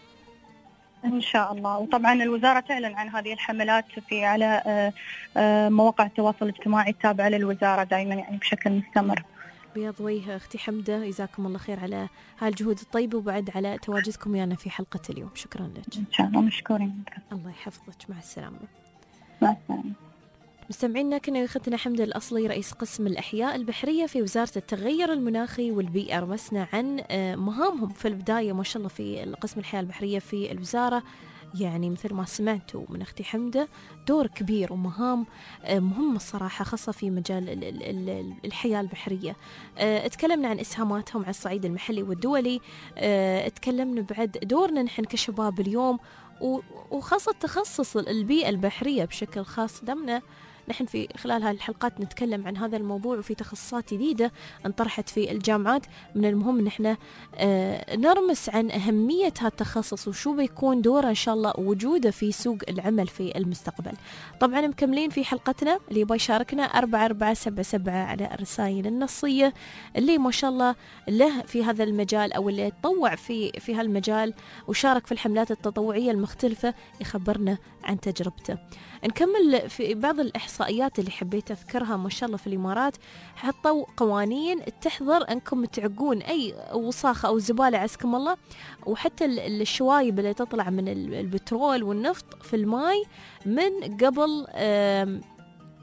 إن شاء الله. وطبعا الوزارة تعلن عن هذه الحملات على مواقع التواصل الاجتماعي التابعة للوزارة دائما يعني بشكل مستمر. بيض وجه أختي حمدة، جزاكم الله خير على هالجهود الطيبة وبعد على تواجدكم ويانا في حلقة اليوم. شكرا لك. إن شاء الله مشكورين. الله يحفظك. مع السلامة. مع السلامة. مستمعينا، كنا أختنا حمدة الأصلي رئيس قسم الأحياء البحرية في وزارة التغير المناخي والبيئة، رمسنا عن مهامهم في البداية ما شاء الله في قسم الأحياء البحرية في الوزارة. يعني مثل ما سمعتوا من أختي حمدة دور كبير ومهام مهمة الصراحة خاصة في مجال الحياة البحرية. اتكلمنا عن إسهاماتهم على الصعيد المحلي والدولي. اتكلمنا بعد دورنا نحن كشباب اليوم وخاصة تخصص البيئة البحرية بشكل خاص. دمنا نحن في خلال هذه الحلقات نتكلم عن هذا الموضوع وفي تخصصات جديدة انطرحت في الجامعات. من المهم نحن نرمس عن أهمية هذا التخصص وشو بيكون دوره إن شاء الله وجوده في سوق العمل في المستقبل. طبعا مكملين في حلقتنا، اللي بيشاركنا 4477 على الرسائل النصية اللي ما شاء الله له في هذا المجال أو اللي يتطوع في هالمجال وشارك في الحملات التطوعية المختلفة يخبرنا عن تجربته. نكمل في بعض الإحصائيات اللي حبيت أذكرها. ما شاء الله في الإمارات حطوا قوانين تحظر أنكم تعقون أي وساخة أو زبالة عزكم الله، وحتى الشوايب اللي تطلع من البترول والنفط في الماء من قبل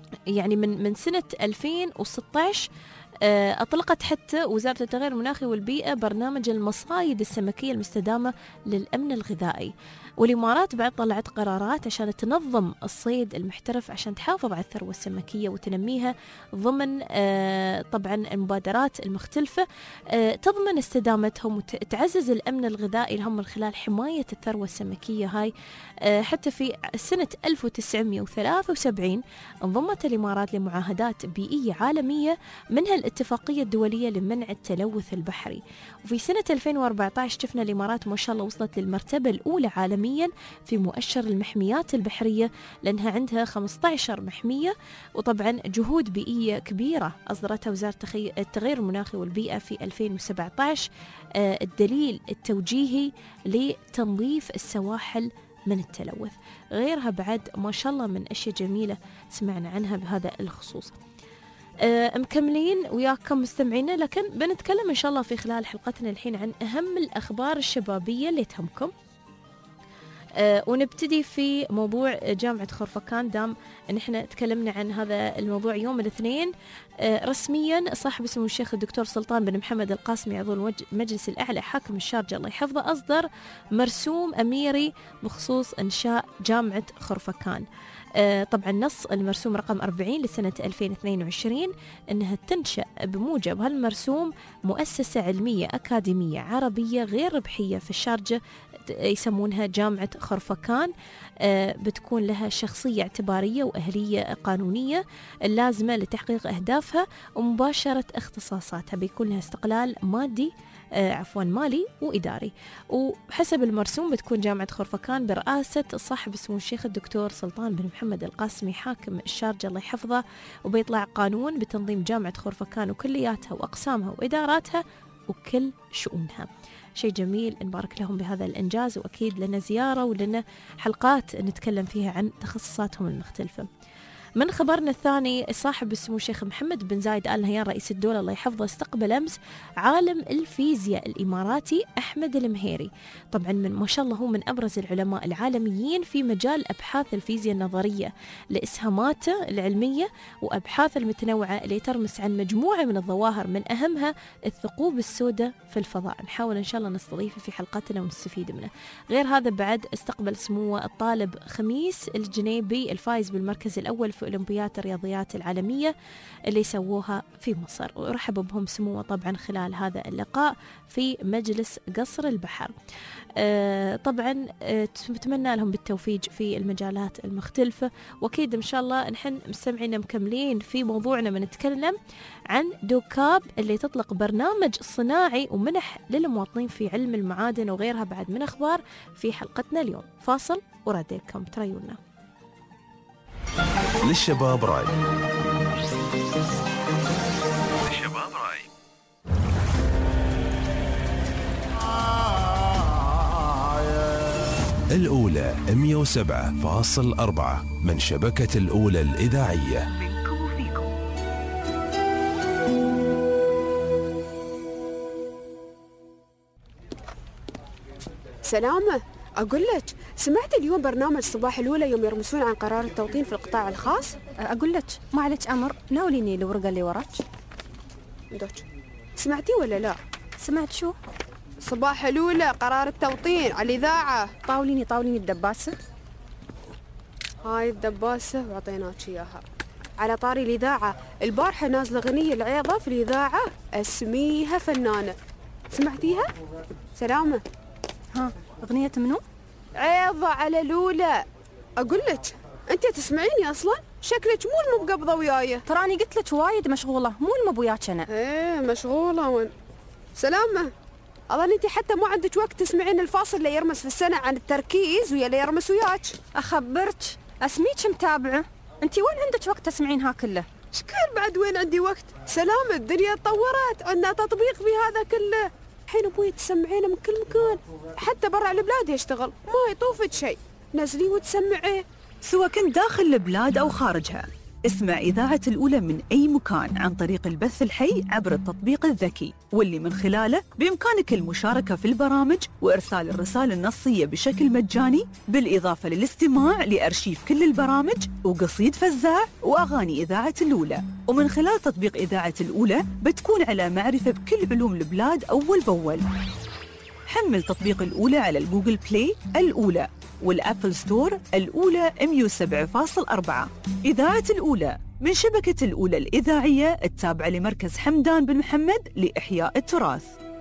يعني من سنة 2016 أطلقت حتى وزارة التغير المناخي والبيئة برنامج المصايد السمكية المستدامة للأمن الغذائي. والإمارات بعد طلعت قرارات عشان تنظم الصيد المحترف عشان تحافظ على الثروة السمكية وتنميها ضمن طبعا المبادرات المختلفة تضمن استدامتهم وتعزز الأمن الغذائي لهم من خلال حماية الثروة السمكية هاي. حتى في سنة 1973 انضمت الإمارات لمعاهدات بيئية عالمية منها الاتفاقية الدولية لمنع التلوث البحري. وفي سنة 2014 شفنا الإمارات ما شاء الله وصلت للمرتبة الأولى عالميا في مؤشر المحميات البحرية لأنها عندها 15 محمية. وطبعا جهود بيئية كبيرة أصدرتها وزارة التغير المناخي والبيئة في 2017 الدليل التوجيهي لتنظيف السواحل من التلوث. غيرها بعد ما شاء الله من أشياء جميلة سمعنا عنها بهذا الخصوص. مكملين وياكم مستمعينا، لكن بنتكلم إن شاء الله في خلال حلقتنا الحين عن أهم الأخبار الشبابية اللي تهمكم. ونبتدي في موضوع جامعة خرفكان. دام ان احنا تكلمنا عن هذا الموضوع يوم الاثنين، رسميا صاحب سمو الشيخ الدكتور سلطان بن محمد القاسمي عضو المجلس الأعلى حاكم الشارجة الله يحفظه أصدر مرسوم أميري بخصوص إنشاء جامعة خرفكان. طبعا نص المرسوم رقم 40 لسنة 2022 أنها تنشأ بموجب هالمرسوم مؤسسة علمية أكاديمية عربية غير ربحية في الشارجة يسمونها جامعة خرفكان. بتكون لها شخصية اعتبارية وأهلية قانونية اللازمة لتحقيق أهدافها ومباشرة اختصاصاتها. بيكون لها استقلال مالي وإداري. وحسب المرسوم بتكون جامعة خرفكان برئاسة صاحب سمو الشيخ الدكتور سلطان بن محمد القاسمي حاكم الشارجة الله يحفظه. وبيطلع قانون بتنظيم جامعة خرفكان وكلياتها وأقسامها وإداراتها وكل شؤونها. شيء جميل، نبارك لهم بهذا الإنجاز، وأكيد لنا زيارة ولنا حلقات نتكلم فيها عن تخصصاتهم المختلفة. من خبرنا الثاني، صاحب السمو الشيخ محمد بن زايد آل نهيان رئيس الدولة الله يحفظه استقبل أمس عالم الفيزياء الإماراتي أحمد المهيري. طبعا ما شاء الله هو من أبرز العلماء العالميين في مجال أبحاث الفيزياء النظرية لإسهاماته العلمية وأبحاث المتنوعة اللي ترمس عن مجموعة من الظواهر من أهمها الثقوب السوداء في الفضاء. نحاول إن شاء الله نستضيفه في حلقتنا ونستفيد منه. غير هذا بعد استقبل سموه الطالب خميس الجنيبي الفائز بالمركز الأول في أولمبياد الرياضيات العالمية اللي سووها في مصر، ورحب بهم سموه طبعا خلال هذا اللقاء في مجلس قصر البحر. طبعا نتمنى لهم بالتوفيق في المجالات المختلفة، وأكيد إن شاء الله نحن مستمعين مكملين في موضوعنا بنتكلم عن دوكاب اللي تطلق برنامج صناعي ومنح للمواطنين في علم المعادن وغيرها بعد من أخبار في حلقتنا اليوم. فاصل وراديكم تريونا. للشباب راي. الأولى 107.4 من شبكة الأولى الإذاعية. سلامة، أقول لك سمعت اليوم برنامج صباح الأولى يوم يرمسون عن قرار التوطين في القطاع الخاص؟ أقول لك ما عليك أمر، ناوليني الورقة اللي وراك. سمعتي ولا لا؟ سمعت شو؟ صباح الأولى قرار التوطين على الإذاعة. طاوليني الدباسة. هاي الدباسة وعطيناك إياها. على طاري الإذاعة، البارحة نازلة غنية العيضة في الإذاعة اسميها فنانة، سمعتيها؟ سلامة. ها أغنية منو؟ عيضة على الأولى. أقول لك أنت تسمعيني أصلا؟ شكلك مو المقبضة وياي. تراني قلت لك وايد مشغولة، مو المبوياك أنا. إيه مشغولة وين؟ سلامة، أظن أنت حتى ما عندك وقت تسمعين الفاصل اللي يرمس في السنة عن التركيز ويا اللي يرمس وياك. أخبرك أسميك متابعة، أنت وين عندك وقت تسمعين ها كله؟ شكال بعد وين عندي وقت؟ سلامة، الدنيا تطورت، عندنا تطبيق في هذا كله. الحين أبوي تسمعينه من كل مكان، حتى برا البلاد يشتغل، ما يطوفك شيء، نزلي وتسمعيه سواء كنت داخل البلاد أو خارجها. اسمع إذاعة الأولى من أي مكان عن طريق البث الحي عبر التطبيق الذكي، واللي من خلاله بإمكانك المشاركة في البرامج وإرسال الرسائل النصية بشكل مجاني، بالإضافة للاستماع لأرشيف كل البرامج وقصيد فزاع وأغاني إذاعة الأولى. ومن خلال تطبيق إذاعة الأولى بتكون على معرفة بكل علوم البلاد أول بأول. حمل تطبيق الأولى على الجوجل بلاي الأولى والأبل ستور الأولى 107.4. إذاعة الأولى من شبكة الأولى الإذاعية التابعة لمركز حمدان بن محمد لإحياء التراث.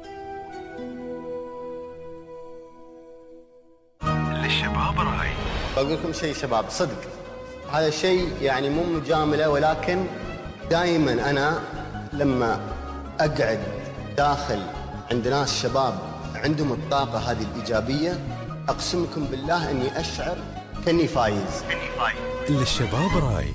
للشباب راي. بقول لكم شيء شباب، صدق هذا شيء يعني مو مجاملة، ولكن دائما أنا لما أقعد داخل عند ناس شباب عندهم الطاقة هذه الإيجابية، أقسمكم بالله أني أشعر كأني فايز. للشباب راي.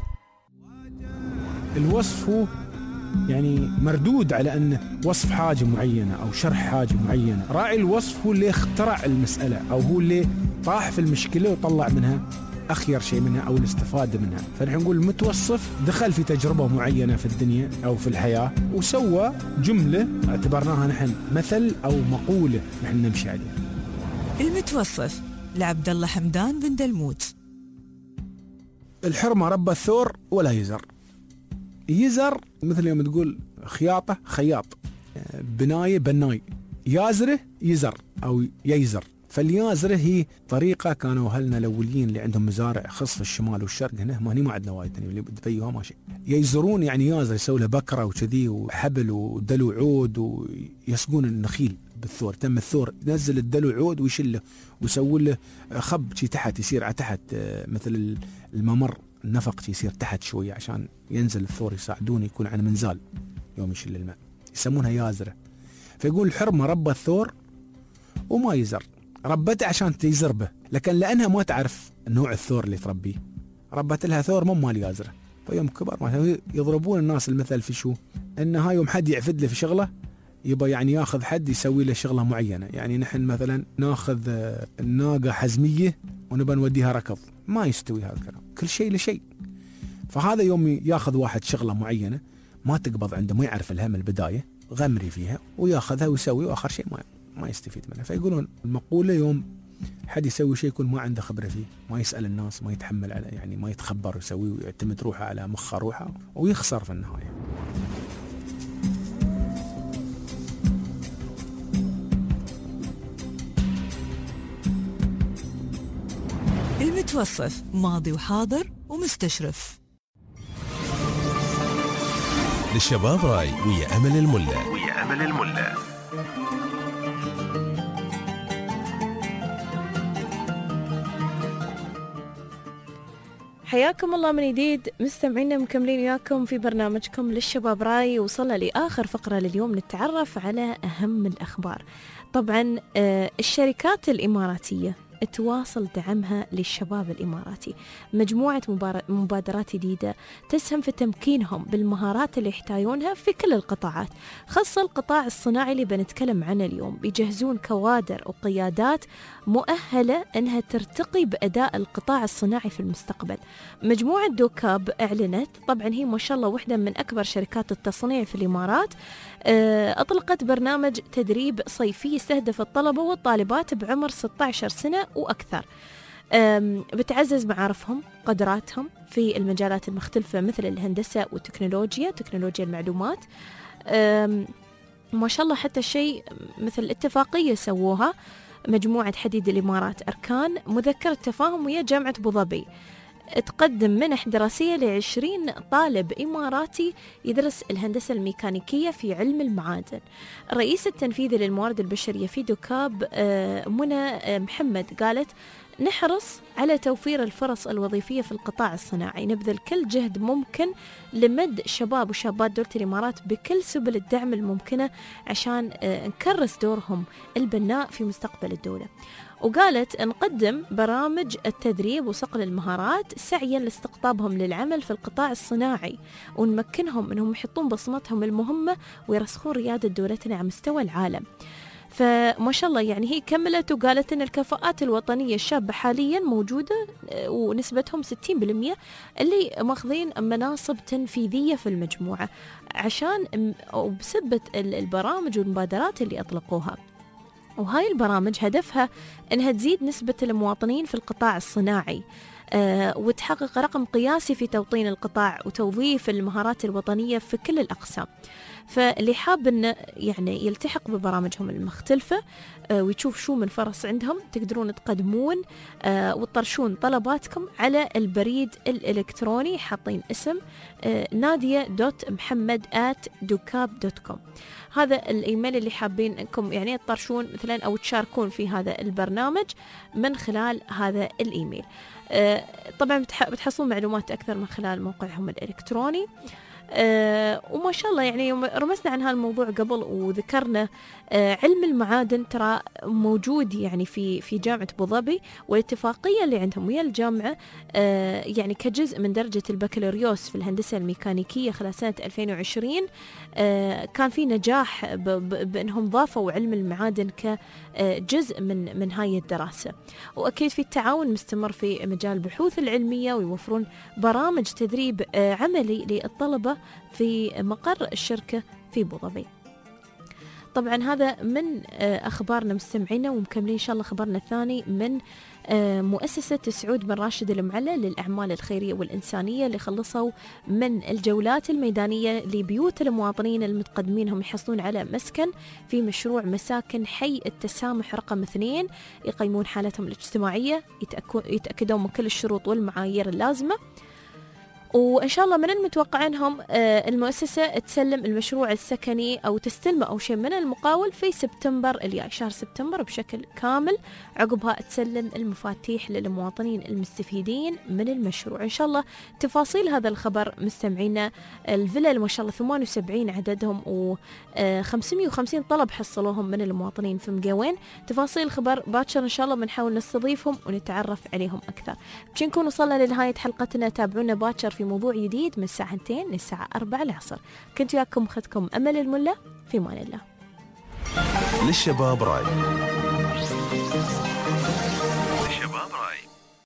الوصف هو يعني مردود على أنه وصف حاجة معينة أو شرح حاجة معينة. راعي الوصف هو اللي اخترع المسألة، أو هو اللي طاح في المشكلة وطلع منها أخير شيء منها أو الاستفادة منها. فنحن نقول المتوصف دخل في تجربة معينة في الدنيا أو في الحياة وسوى جملة اعتبرناها نحن مثل أو مقولة نحن نمشي عليها. المتوصف لعبد الله حمدان بن دلموت. الحرمة رب الثور ولا يزر. يزر مثل يوم تقول خياطة خياط، بناية بناي، يازره يزر أو ييزر. فاليازرة هي طريقة كانوا أهلنا الأوليين اللي عندهم مزارع خص في الشمال والشرق هنا، ما عندنا وايد ثاني اللي بدبيها ماشي. ييزرون يعني يازر، يسوي له بكرة وكذي وحبل ودلو عود ويسقون النخيل بالثور. تم الثور ينزل الدلو عود ويشله ويسوي له خب شي تحت، يصير على تحت مثل الممر النفق يصير تحت شوية عشان ينزل الثور، يساعدون يكون على منزال يوم يشل الماء، يسمونها يازرة. فيقول الحرمة رب الثور وما يزر، ربته عشان تيزر به، لكن لأنها ما تعرف نوع الثور اللي تربيه ربت لها ثور مو مال يازرة. فيوم كبر يضربون الناس المثل في شو، إن هاي يوم حد يعفد له في شغله يبقى يعني ياخذ حد يسوي له شغله معينة. يعني نحن مثلا ناخذ الناقة حزمية ونبى نوديها ركض، ما يستوي هذا الكلام، كل شيء لشيء. فهذا يوم ياخذ واحد شغلة معينة ما تقبض عنده، ما يعرف لها من البداية، غمري فيها وياخذها ويسوي وآخر شيء ما يستفيد منها. فيقولون المقولة يوم حد يسوي شيء يكون ما عنده خبرة فيه، ما يسأل الناس، ما يتحمل على يعني ما يتخبر ويسوي ويعتمد روحه على مخه روحه ويخسر في النهاية. المتوصف ماضي وحاضر ومستشرف. للشباب راي ويا أمل الملا. حياكم الله من جديد مستمعينا، مكملين وياكم في برنامجكم للشباب راي. وصلنا لآخر فقرة لليوم نتعرف على أهم الأخبار. طبعا الشركات الإماراتية تواصل دعمها للشباب الإماراتي مجموعة مبادرات جديدة تسهم في تمكينهم بالمهارات اللي يحتاجونها في كل القطاعات، خاصة القطاع الصناعي اللي بنتكلم عنه اليوم. بيجهزون كوادر وقيادات مؤهلة أنها ترتقي بأداء القطاع الصناعي في المستقبل. مجموعة دوكاب أعلنت، طبعا هي ما شاء الله واحدة من أكبر شركات التصنيع في الإمارات، أطلقت برنامج تدريب صيفي يستهدف الطلبة والطالبات بعمر 16 سنة وأكثر، بتعزز معارفهم قدراتهم في المجالات المختلفة مثل الهندسة والتكنولوجيا، تكنولوجيا المعلومات. ما شاء الله حتى شيء مثل اتفاقية سووها مجموعة حديد الإمارات أركان، مذكرة تفاهم ويا جامعة أبو ظبي، تقدم منح دراسية ل20 طالب إماراتي يدرس الهندسة الميكانيكية في علم المعادن. الرئيس التنفيذي للموارد البشرية في دوكاب منى محمد قالت: نحرص على توفير الفرص الوظيفية في القطاع الصناعي، نبذل كل جهد ممكن لمد شباب وشابات دولة الإمارات بكل سبل الدعم الممكنة عشان نكرس دورهم البناء في مستقبل الدولة. وقالت: نقدم برامج التدريب وصقل المهارات سعيا لاستقطابهم للعمل في القطاع الصناعي، ونمكنهم أنهم يحطون بصمتهم المهمة ويرسخون ريادة دولتنا على مستوى العالم. فما شاء الله يعني هي كملت وقالت أن الكفاءات الوطنية الشابة حاليا موجودة ونسبتهم 60% اللي ماخذين مناصب تنفيذية في المجموعة عشان وبسبة البرامج والمبادرات اللي أطلقوها. وهاي البرامج هدفها أنها تزيد نسبة المواطنين في القطاع الصناعي وتحقق رقم قياسي في توطين القطاع وتوظيف المهارات الوطنية في كل الأقسام. فاللي حاب أنه يعني يلتحق ببرامجهم المختلفة ويشوف شو من فرص عندهم تقدرون تقدمون وتطرشون طلباتكم على البريد الإلكتروني حاطين اسم nadia.mohammed@dukab.com. هذا الإيميل اللي حابين أنكم يعني تطرشون مثلا أو تشاركون في هذا البرنامج من خلال هذا الإيميل. طبعا بتحصلون معلومات أكثر من خلال موقعهم الإلكتروني. وما شاء الله يعني يوم رمزنا عن هالموضوع قبل وذكرنا علم المعادن ترى موجود يعني في جامعة أبو ظبي، والاتفاقية اللي عندهم ويا الجامعة يعني كجزء من درجة البكالوريوس في الهندسة الميكانيكية خلال سنة 2020 كان في نجاح بأنهم ضافوا علم المعادن كجزء من هاي الدراسة. وأكيد في التعاون مستمر في مجال البحوث العلمية ويوفرون برامج تدريب عملي للطلبة في مقر الشركة في أبو ظبي. طبعا هذا من أخبارنا مستمعينا، ومكملين إن شاء الله خبرنا الثاني من مؤسسة سعود بن راشد المعلى للأعمال الخيرية والإنسانية اللي خلصوا من الجولات الميدانية لبيوت المواطنين المتقدمين هم يحصلون على مسكن في مشروع مساكن حي التسامح رقم 2، يقيمون حالتهم الاجتماعية، يتأكدون من كل الشروط والمعايير اللازمة. وإن شاء الله من المتوقع أنهم المؤسسة تسلم المشروع السكني أو تستلمه أو شيء من المقاول في سبتمبر الجاي، شهر سبتمبر بشكل كامل. عقبها تسلم المفاتيح للمواطنين المستفيدين من المشروع. إن شاء الله تفاصيل هذا الخبر مستمعينا. الفيلا ما شاء الله 78 عددهم و550 طلب حصلوهم من المواطنين في مقاوين. تفاصيل الخبر باكر إن شاء الله بنحاول نستضيفهم ونتعرف عليهم أكثر. بشي نكون وصلنا لنهاية حلقتنا. تابعونا باكر في موضوع جديد من الساعة 2 للساعة 4 العصر. كنت وياكم أختكم أمل الملا، في أمان الله. للشباب راي.